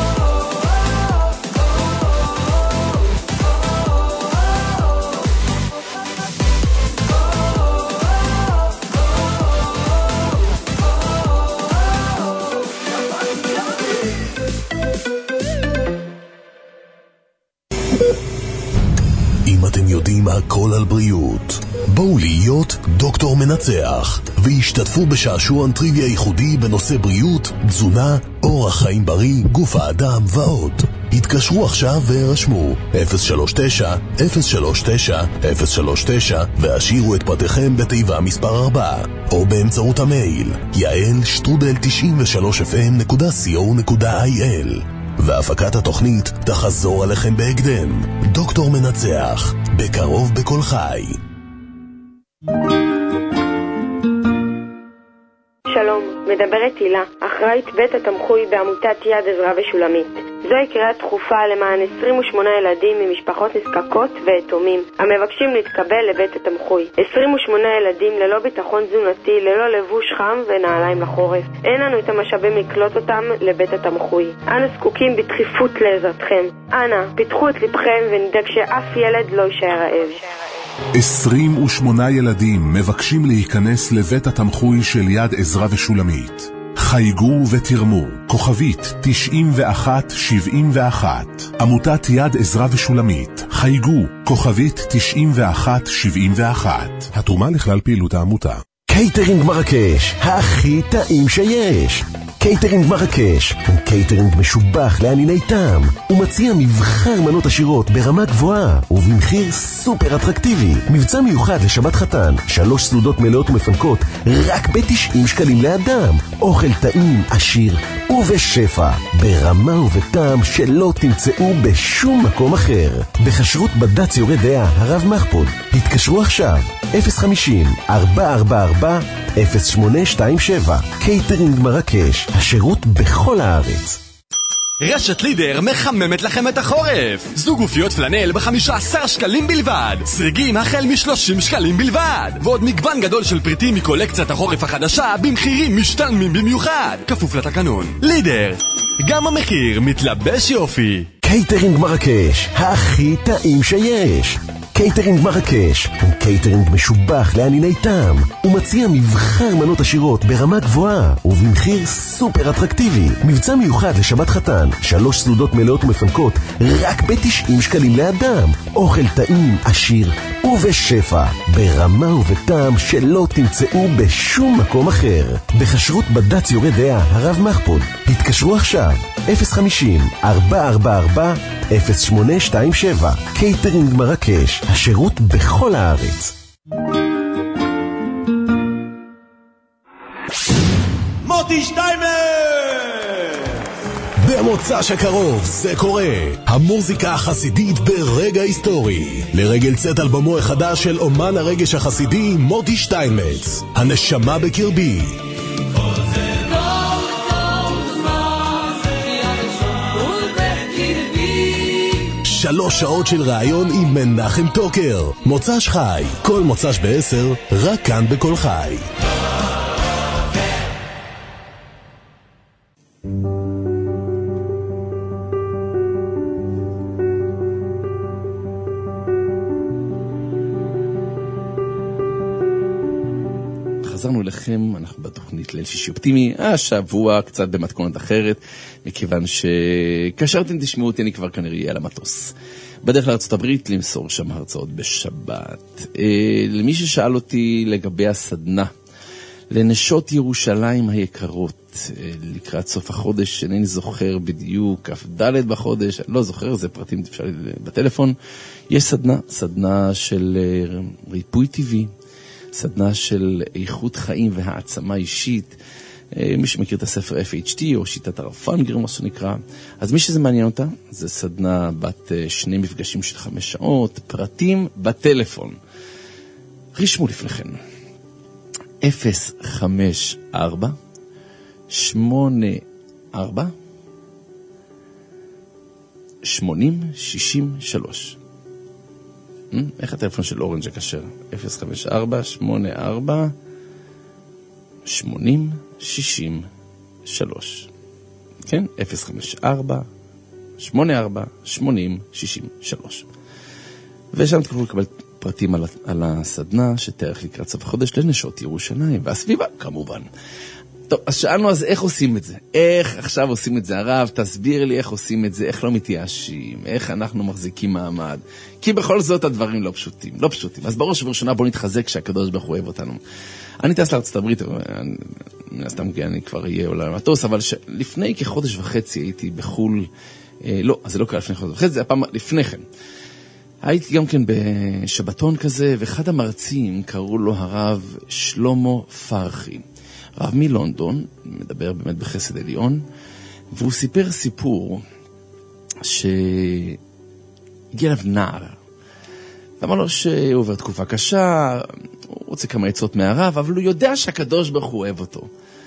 יודעים הכל על בריאות. בואו להיות דוקטור מנצח והשתתפו בשעשועון טריוויה ייחודי בנושא בריאות, תזונה, אורח חיים בריא, גוף האדם ועוד. התקשרו עכשיו והרשמו אפס שלוש תשע אפס שלוש תשע אפס שלוש תשע והשאירו את פרטיכם בתיבה מספר ארבע או באמצעות המייל יעל שטרודל תשעים ושלוש אף אם נקודה סי או נקודה איי אל והפקת התוכנית תחזור עליכם בהקדם. דוקטור מנצח, בקרוב בכל חי. שלום, מדברת הילה, אחראית בית התמחוי בעמותת יד עזרא ושולמית. זוהי קריאה דחופה למען עשרים ושמונה ילדים ממשפחות נזקקות ויתומים המבקשים להתקבל לבית התמחוי. עשרים ושמונה ילדים ללא ביטחון תזונתי, ללא לבוש חם ונעליים לחורף. אין לנו את המשאבים לקלוט אותם לבית התמחוי. אנו זקוקים בדחיפות לעזרתכם. אנא, פיתחו את לבכם ונדאג שאף ילד לא יישאר רעב. עשרים ושמונה ילדים מבקשים להיכנס לבית התמחוי של יד עזרא ושולמית. חייגו ותרמו, כוכבית תשעים ואחת שבעים ואחת. עמותת יד עזרא ושולמית, חייגו, כוכבית תשעים ואחת שבעים ואחת. התרומה לכלל פעילות העמותה. קייטרינג מרקש, הכי טעים שיש. קייטרינג מרקש הוא קייטרינג משובח לענייני טעם. הוא מציע מבחר מנות עשירות ברמה גבוהה ובמחיר סופר אטרקטיבי. מבצע מיוחד לשבת חתן, שלוש סעודות מלאות ומפנקות רק ב-תשעים שקלים לאדם. אוכל טעים, עשיר ובשפע, ברמה ובטעם שלא תמצאו בשום מקום אחר. בחשרות בד"ץ יורה דעה הרב מחפוד. התקשרו עכשיו אפס חמישים ארבע ארבע ארבע אפס שמונה שתיים שבע. קייטרינג מרקש, השירות בכל הארץ. רשת לידר מחממת לכם את החורף. זוג גופיות פלנל ב-חמישה עשר שקלים בלבד. סריגים החל מ-שלושים שקלים בלבד. ועוד מגוון גדול של פריטים מקולקציית החורף החדשה במחירים משתלמים במיוחד. כפוף לתקנון. לידר, גם המחיר מתלבש יופי. קייטרינג מרקש, הכי טעים שיש. קייטרינג מרקש הוא קייטרינג משובח לענייני טעם. הוא מציע מבחר מנות עשירות ברמה גבוהה ובמחיר סופר אטרקטיבי. מבצע מיוחד לשבת חתן, שלוש סעודות מלאות ומפנקות רק ב-תשעים שקלים לאדם. אוכל טעים, עשיר ובשפע, ברמה ובטעם שלא תמצאו בשום מקום אחר. בחשרות בד"ץ יורה דעה הרב מחפוד. התקשרו עכשיו אפס חמישים ארבע ארבע ארבע אפס שמונה שתיים שבע. קייטרינג מרקש, השירות בכל הארץ. מוטי שטיימר! במוצ"ש הקרוב זה קורה. המוזיקה החסידית ברגע היסטורי. לרגל צאת אלבומו החדש של אומן הרגש החסידי מוטי שטיינמץ, הנשמה בקרבי. שלוש שעות של רעיון עם מנחם טוקר. מוצ"ש חי, כל מוצ"ש בעשר, רק כאן בכל חי. חזרנו לכם, אנחנו בתוכנית ליל שישי אופטימי, השבוע קצת במתכונת אחרת, מכיוון שכאשר אתם תשמעו אותי אני כבר כנראה יהיה על המטוס. בדרך לארצות הברית למסור שם הרצאות בשבת. למי ששאל אותי לגבי הסדנה, לנשות ירושלים היקרות, לקראת סוף החודש, אינני זוכר בדיוק, אף ד' בחודש, לא זוכר, זה פרטים אפשר בטלפון, יש סדנה, סדנה של ריפוי טבעי, סדנה של איכות חיים והעצמה אישית. מי שמכיר את הספר אף אייץ' טי או שיטת הרפנגר, מה שנקרא, אז מי שזה מעניין אותה, זה סדנה בת שני מפגשים של חמש שעות, פרטים בטלפון. רשמו לפניכם אפס חמש ארבע שמונה ארבע שמונים שישים שלוש. איך הטלפון של אורנג' הקשר? אפס חמש ארבע שמונה ארבע שמונים שישים שלוש. כן? אפס חמש ארבע שמונה ארבע שמונים שישים שלוש. ושם תוכלו לקבל פרטים על, על הסדנה שתארך לקראת סוף החודש לנשות ירושלים והסביבה כמובן. טוב, אז שאלנו אז איך עושים את זה? איך עכשיו עושים את זה? הרב, תסביר לי איך עושים את זה, איך לא מתייאשים, איך אנחנו מחזיקים מעמד. כי בכל זאת הדברים לא פשוטים, לא פשוטים. אז בראש ובראשונה בוא נתחזק שהקדוש ברוך הוא אוהב אותנו. אני טס לארצות הברית, אני, סתם כי אני כבר אהיה עולה למטוס, אבל לפני כחודש וחצי הייתי בחול, אה, לא, אז זה לא קרה לפני חודש וחצי, זה הפעם לפני כן. הייתי גם כן בשבתון כזה, ואחד המרצים קראו לו הרב שלמה פרחי. רב מלונדון, מדבר באמת בחסד עליון, והוא סיפר סיפור שהגיע אליו נער. ואמר לו שהוא עובר תקופה קשה, הוא רוצה כמה עצות מהרב, אבל הוא יודע שהקדוש ברוך הוא אוהב אותו.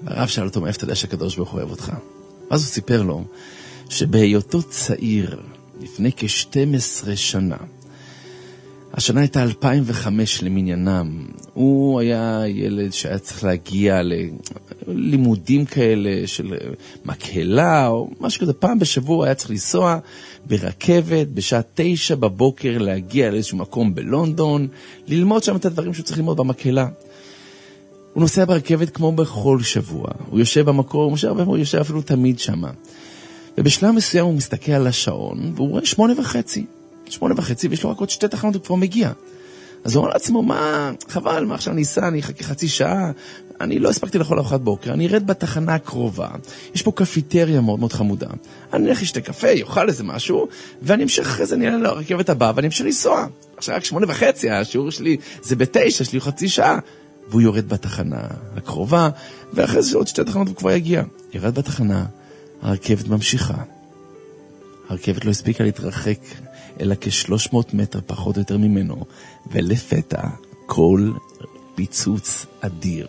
הרב שאל אותו, מאיפה אתה יודע שהקדוש ברוך הוא אוהב אותך? אז הוא סיפר לו שבהיותו צעיר, לפני כ-שתים עשרה שנה, השנה הייתה אלפיים וחמש למניינם, הוא היה ילד שהיה צריך להגיע ללימודים כאלה של מקהלה או משהו כזה, פעם בשבוע היה צריך לנסוע ברכבת בשעה תשע בבוקר להגיע לאיזשהו מקום בלונדון, ללמוד שם את הדברים שהוא צריך ללמוד במקהלה. הוא נוסע ברכבת כמו בכל שבוע, הוא יושב במקום, הוא יושב אפילו תמיד שם. ובשלב מסוים הוא מסתכל על השעון, והוא רואה שמונה וחצי. שמונה וחצי, ויש לו רק עוד שתי תחנות, הוא כבר מגיע. אז הוא אומר לעצמו, מה, חבל, מה עכשיו ניסה, אני אחכה חצי שעה, אני לא הספקתי לאכול ארוחת בוקר, אני ארד בתחנה הקרובה, יש פה קפיטריה מאוד מאוד חמודה, אני אלך לשתה קפה, יאכל איזה משהו, ואני אמשיך אחרי זה, אני אעלה לרכבת הבאה, ואני אמשיך לנסוע. עכשיו רק שמונה וחצי, השיעור שלי זה בתשע, יש לי חצי שעה. והוא יורד בתחנה הקרובה, ואחרי זה עוד שתי תחנות הוא כבר יגיע. ירד בתחנה, הרכבת ממשיכה. הרכבת לא הספיקה להתרחק, אלא כ-שלוש מאות מטר פחות או יותר ממנו, ולפתע כל פיצוץ אדיר.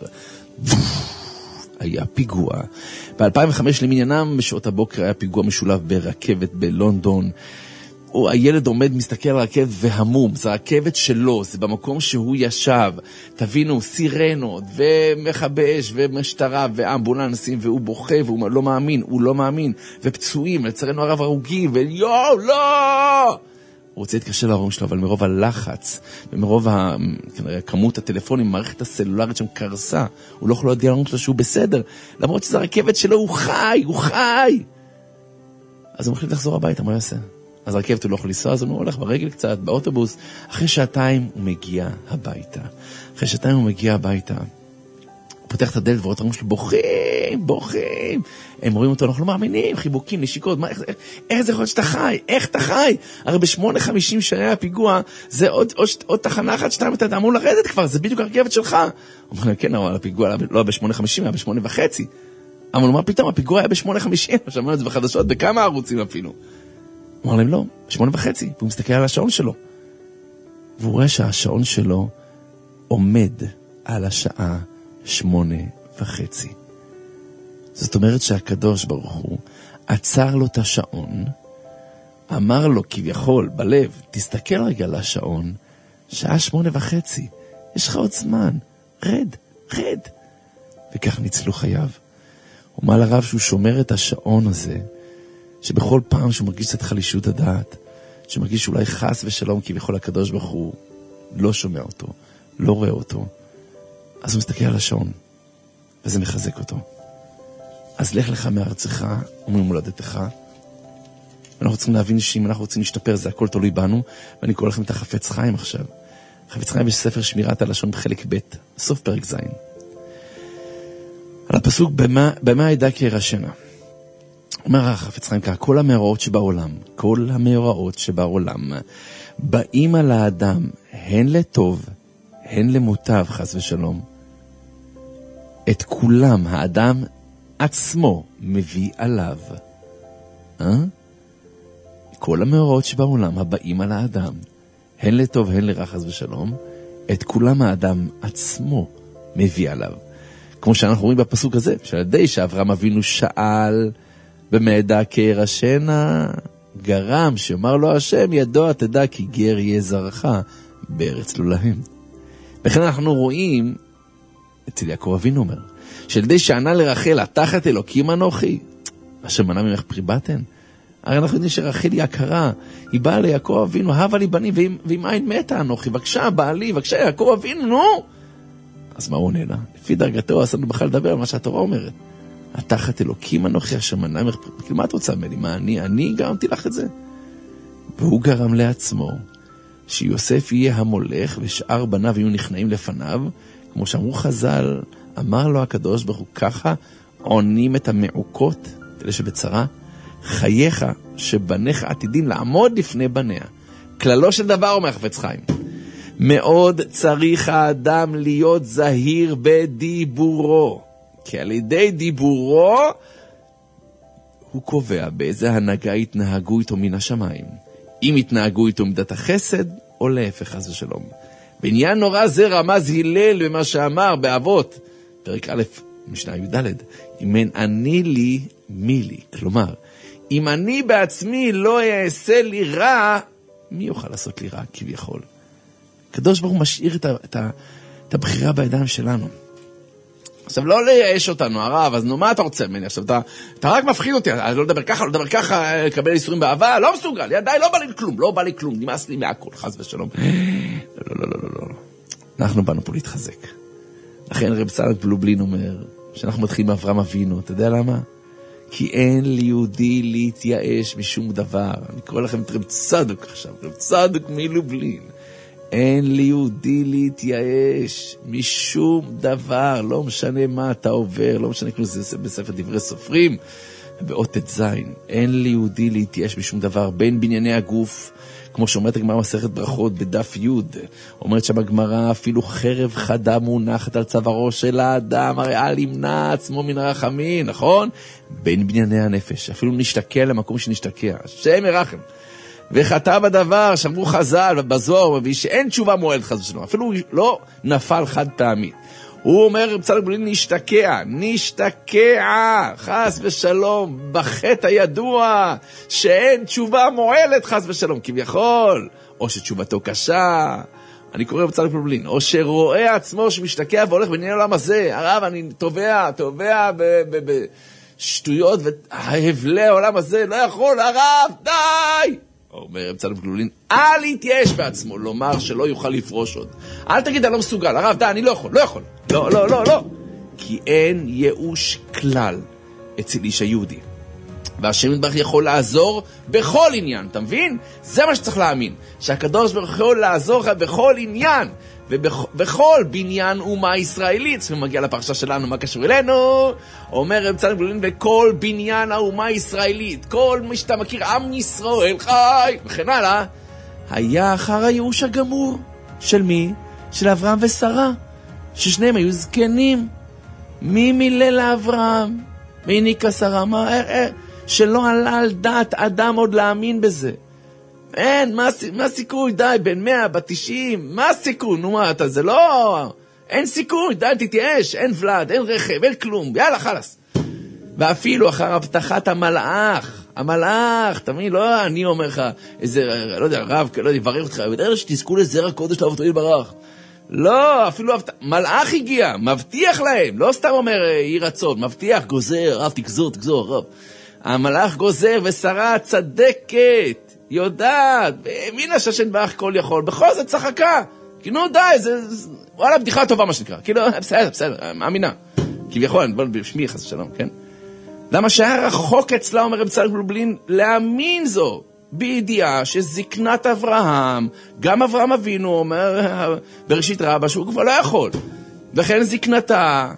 היה פיגוע. ב-אלפיים וחמש למניינם, בשעות הבוקר היה פיגוע משולב ברכבת בלונדון. הילד עומד, מסתכל על הרכבת והמום, זה הרכבת שלו, זה במקום שהוא ישב. תבינו, סירנות ומכבי אש ומשטרה ואמבולנסים, והוא בוכה והוא לא מאמין, הוא לא מאמין, ופצועים, לצערנו הרב הרוגים, ויואו, לא! הוא רוצה להתקשר להורים שלו, אבל מרוב הלחץ, ומרוב ה... כנראה, כמות הטלפונים, מערכת הסלולרית שם קרסה, הוא לא יכול להודיע להורים שלו שהוא בסדר, למרות שזה הרכבת שלו, הוא חי, הוא חי! אז הוא מחליט לחזור הביתה, מה יעשה? אז הרכבת הוא לא יכול לנסוע, אז הוא הולך ברגל קצת, באוטובוס. אחרי שעתיים הוא מגיע הביתה. אחרי שעתיים הוא מגיע הביתה. הוא פותח את הדלת ורואה את הרמות שלו, בוכים, בוכים. הם רואים אותו, אנחנו לא מאמינים, חיבוקים, נשיקות. מה, איך, איך זה יכול להיות שאתה חי? איך אתה חי? הרי בשמונה חמישים שהיה הפיגוע, זה עוד, עוד, עוד תחנה אחת, שתיים, אתה אמור לרדת כבר, זה בדיוק הרכבת שלך. הוא אומר, כן, אבל הפיגוע לא היה בשמונה חמישים, היה בשמונה וחצי. אבל מה פתאום, הפיגוע היה בשמונה חמישים, שמענו את זה בחדשות, בכמה ערוצים אפילו. הוא אמר להם לא, שמונה וחצי, והוא מסתכל על השעון שלו. והוא רואה שהשעון שלו עומד על השעה שמונה וחצי. זאת אומרת שהקדוש ברוך הוא עצר לו את השעון, אמר לו כביכול בלב, תסתכל רגע על השעון, שעה שמונה וחצי, יש לך עוד זמן, רד, רד. וכך ניצלו חייו. הוא אמר לרב שהוא שומר את השעון הזה, שבכל פעם שהוא מרגיש את חלישות הדעת, שמרגיש שאולי חס ושלום כביכול הקדוש ברוך הוא לא שומע אותו, לא רואה אותו, אז הוא מסתכל על השעון, וזה מחזק אותו. אז לך לך מארצך וממולדתך, ואנחנו צריכים להבין שאם אנחנו רוצים להשתפר, זה הכל תלוי בנו, ואני קורא לכם את החפץ חיים עכשיו. חפץ חיים יש ספר שמירת הלשון בחלק ב', סוף פרק ז'. על הפסוק, במה, במה ידע כי ירשנה. אומר החפץ חיים כך, כל המאורעות שבעולם, כל המאורעות שבעולם, באים על האדם, הן לטוב, הן למוטב, חס ושלום. את כולם האדם עצמו מביא עליו. אה? כל המאורעות שבעולם הבאים על האדם, הן לטוב, הן לרע, חס ושלום, את כולם האדם עצמו מביא עליו. כמו שאנחנו רואים בפסוק הזה, שעל ידי שאברהם אבינו שאל, במעדה כירשנה, גרם שאומר לו השם, ידוע תדע כי גר יהיה זרעך בארץ לא להם. וכן אנחנו רואים, אצל יעקב אבינו אומר, שעל ידי שענה לרחל, תחת אלוקים אנוכי, אשר מנע ממך פרי בטן. הרי אנחנו יודעים שרחל היא הכרה, היא באה ליעקב אבינו, הבה לי בנים, ועם עין מתה אנוכי, בבקשה בעלי, בבקשה יעקב אבינו, נו! אז מה הוא עונה לה? לפי דרגתו עשינו בכלל לדבר על מה שהתורה אומרת. התחת אלוקים אנוכי אשר מנע ממך, כאילו מה את רוצה ממני? מה אני? אני גרמתי לך את זה. והוא גרם לעצמו שיוסף יהיה המולך ושאר בניו יהיו נכנעים לפניו, כמו שאמרו חז"ל, אמר לו הקדוש ברוך הוא, ככה עונים את המעוקות, אלה שבצרה, חייך שבניך עתידים לעמוד לפני בניה. כללו של דבר אומר חפץ חיים, מאוד צריך האדם להיות זהיר בדיבורו, כי על ידי דיבורו הוא קובע באיזה הנהגה יתנהגו איתו מן השמיים, אם יתנהגו איתו מידת החסד או להפך חס ושלום. בעניין נורא זה רמז הלל במה שאמר באבות פרק א' משנה י"ד, אם אין אני לי, מי לי? כלומר, אם אני בעצמי לא אעשה לי רע, מי יוכל לעשות לי רע כביכול? הקדוש ברוך הוא משאיר את, ה, את, ה, את הבחירה בידיים שלנו. עכשיו, לא לייאש אותנו, הרב, אז נו, מה אתה רוצה ממני? עכשיו, אתה, אתה רק מפחיד אותי, לא לדבר ככה, לא לדבר ככה, לקבל איסורים באהבה, לא מסוגל, ידיי, לא בא לי כלום, לא בא לי כלום, נמאס לי מהכל, חס ושלום. לא, לא, לא, לא, לא. אנחנו באנו פה להתחזק. לכן רב צדוק בלובלין אומר, שאנחנו מתחילים מאברהם אבינו, אתה יודע למה? כי אין ליהודי להתייאש משום דבר. אני קורא לכם את רב צדוק עכשיו, רב צדוק מלובלין. אין ליהודי להתייאש משום דבר, לא משנה מה אתה עובר, לא משנה כמו זה בספר דברי סופרים, באות את זין. אין ליהודי להתייאש משום דבר, בין בנייני הגוף, כמו שאומרת הגמרא מסכת ברכות בדף י', אומרת שם הגמרא, אפילו חרב חדה מונחת על צווארו של האדם, הרי אל ימנע עצמו מן הרחמים, נכון? בין בנייני הנפש, אפילו נשתקע למקום שנשתקע, השם ירחם. וחטא בדבר, שמרו חז"ל בזוהר, מביא שאין תשובה מועלת חס ושלום, אפילו לא נפל חד פעמית. הוא אומר, צדוק בלובלין, נשתקע, נשתקע, חס ושלום, בחטא הידוע, שאין תשובה מועלת, חס ושלום, כביכול, או שתשובתו קשה, אני קורא בצדוק בלובלין, או שרואה עצמו שמשתקע והולך בעניין העולם הזה, הרב, אני תובע, תובע בשטויות, והבלי העולם הזה, לא יכול, הרב, די! אומר צדוק בלובלין, אל יתייאש בעצמו, לומר שלא יוכל לפרוש עוד. אל תגיד, אני לא מסוגל, הרב, די, אני לא יכול, לא יכול. לא, לא, לא, לא. כי אין ייאוש כלל אצל איש היהודי. והשם יתברך יכול לעזור בכל עניין, אתה מבין? זה מה שצריך להאמין. שהקדוש ברוך הוא יכול לעזור לך בכל עניין. ובכל בניין אומה ישראלית, צריכים להגיע לפרשה שלנו, מה קשור אלינו? אומר רב צדוק בלובלין, בכל בניין האומה הישראלית, כל מי שאתה מכיר, עם ישראל חי, וכן הלאה, היה אחר הייאוש הגמור. של מי? של אברהם ושרה, ששניהם היו זקנים. מי מילל לאברהם? מי ניקה שרה? מה? אה, אה, שלא עלה על דעת אדם עוד להאמין בזה. אין, מה, מה הסיכוי? די, בין מאה, בתשעים, מה הסיכוי? נו מה, אתה, זה לא... אין סיכוי, די, תתייאש, אין ולד, אין רכב, אין כלום, יאללה, חלס. ואפילו אחר הבטחת המלאך, המלאך, תמיד, לא, אני אומר לך, איזה, לא יודע, רב, לא יודע, יברך אותך, בדרך שתזכו לזרע קודש לעבוד תועיל ברח. לא, אפילו מלאך הגיע, מבטיח להם, לא סתם אומר אי רצון, מבטיח, גוזר, רב, תגזור, תגזור, רב. המלאך גוזר ושרה צדקת, יודעת, והאמינה שהשם יתברך כל יכול, בכל זאת צחקה, כי נו די, זה, זה וואלה, בדיחה טובה מה שנקרא, כאילו, בסדר, בסדר, מאמינה, כביכול, אני בוא בשמי חס ושלום, כן? למה שהיה רחוק אצלה, אומר רב צדוק בלובלין, להאמין זו, בידיעה שזקנת אברהם, גם אברהם אבינו אומר בראשית רבה שהוא כבר לא יכול, וכן זקנתה.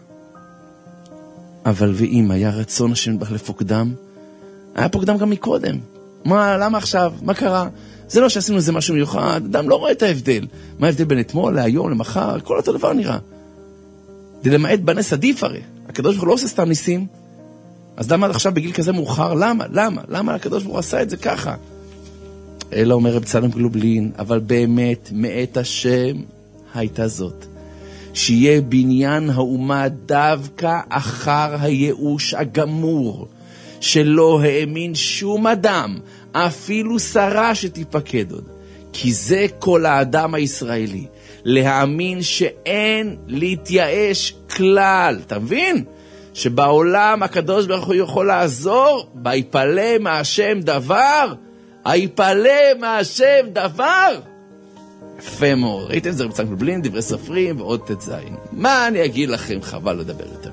אבל ואם היה רצון השם יתברך לפוקדם, היה פוקדם גם מקודם. מה, למה עכשיו? מה קרה? זה לא שעשינו איזה משהו מיוחד, אדם לא רואה את ההבדל. מה ההבדל בין אתמול, להיום, למחר? כל אותו דבר נראה. זה למעט בנס עדיף הרי. הקדוש ברוך הוא לא עושה סתם ניסים. אז למה עכשיו בגיל כזה מאוחר? למה? למה? למה הקדוש ברוך הוא עשה את זה ככה? אלא אומר רב צדוק בלובלין, אבל באמת מאת השם הייתה זאת. שיהיה בניין האומה דווקא אחר הייאוש הגמור, שלא האמין שום אדם, אפילו שרה שתיפקד עוד. כי זה כל האדם הישראלי, להאמין שאין להתייאש כלל. אתה מבין? שבעולם הקדוש ברוך הוא יכול לעזור, ויפלא מהשם דבר, היפלא מהשם דבר. יפה מאוד. ראיתם זה רב צדוק בלובלין, דברי סופרים ועוד תזין. מה אני אגיד לכם? חבל לדבר יותר.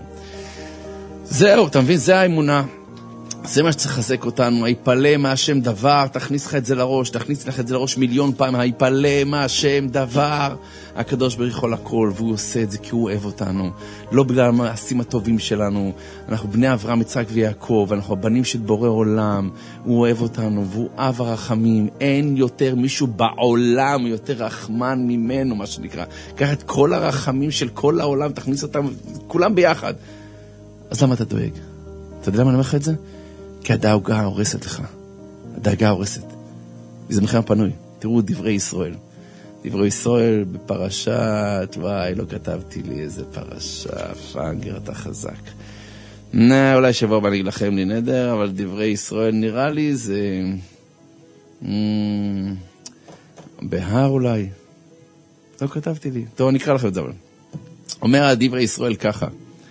זהו, אתה מבין? זה האמונה. זה מה שצריך לחזק אותנו. היפלא מהשם דבר, תכניס לך את זה לראש, תכניס לך את זה לראש מיליון פעם. היפלא מהשם דבר. הקדוש ברוך הוא יכול הכל, והוא עושה את זה כי הוא אוהב אותנו. לא בגלל המעשים הטובים שלנו. אנחנו בני אברהם, יצחק ויעקב, אנחנו הבנים של בורא עולם. הוא אוהב אותנו, והוא אב הרחמים. אין יותר מישהו בעולם יותר רחמן ממנו, מה שנקרא. קח את כל הרחמים של כל העולם, תכניס אותם, כולם ביחד. אז למה אתה דואג? אתה יודע למה אני אומר לך את זה? כי הדאגה הורסת לך. הדאגה הורסת. וזה מחיר פנוי. תראו דברי ישראל. דברי ישראל בפרשת, וואי, לא כתבתי לי איזה פרשה, פאנגר, אתה חזק. נה, אולי שבוע בא נגיד לכם לי נדר, אבל דברי ישראל נראה לי זה... בהר אולי. לא כתבתי לי. טוב, אני אקרא לכם את זה. אומר דברי ישראל ככה,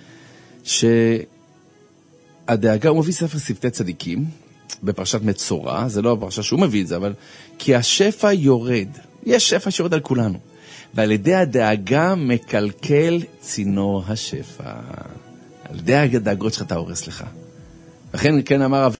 שהדאגה, הוא מביא ספר שפתי צדיקים, בפרשת מצורע, זה לא הפרשה שהוא מביא את זה, אבל כי השפע יורד, יש שפע שיורד על כולנו, ועל ידי הדאגה מקלקל צינור השפע. על ידי הדאגות שאתה הורס לך. לכן כן אמר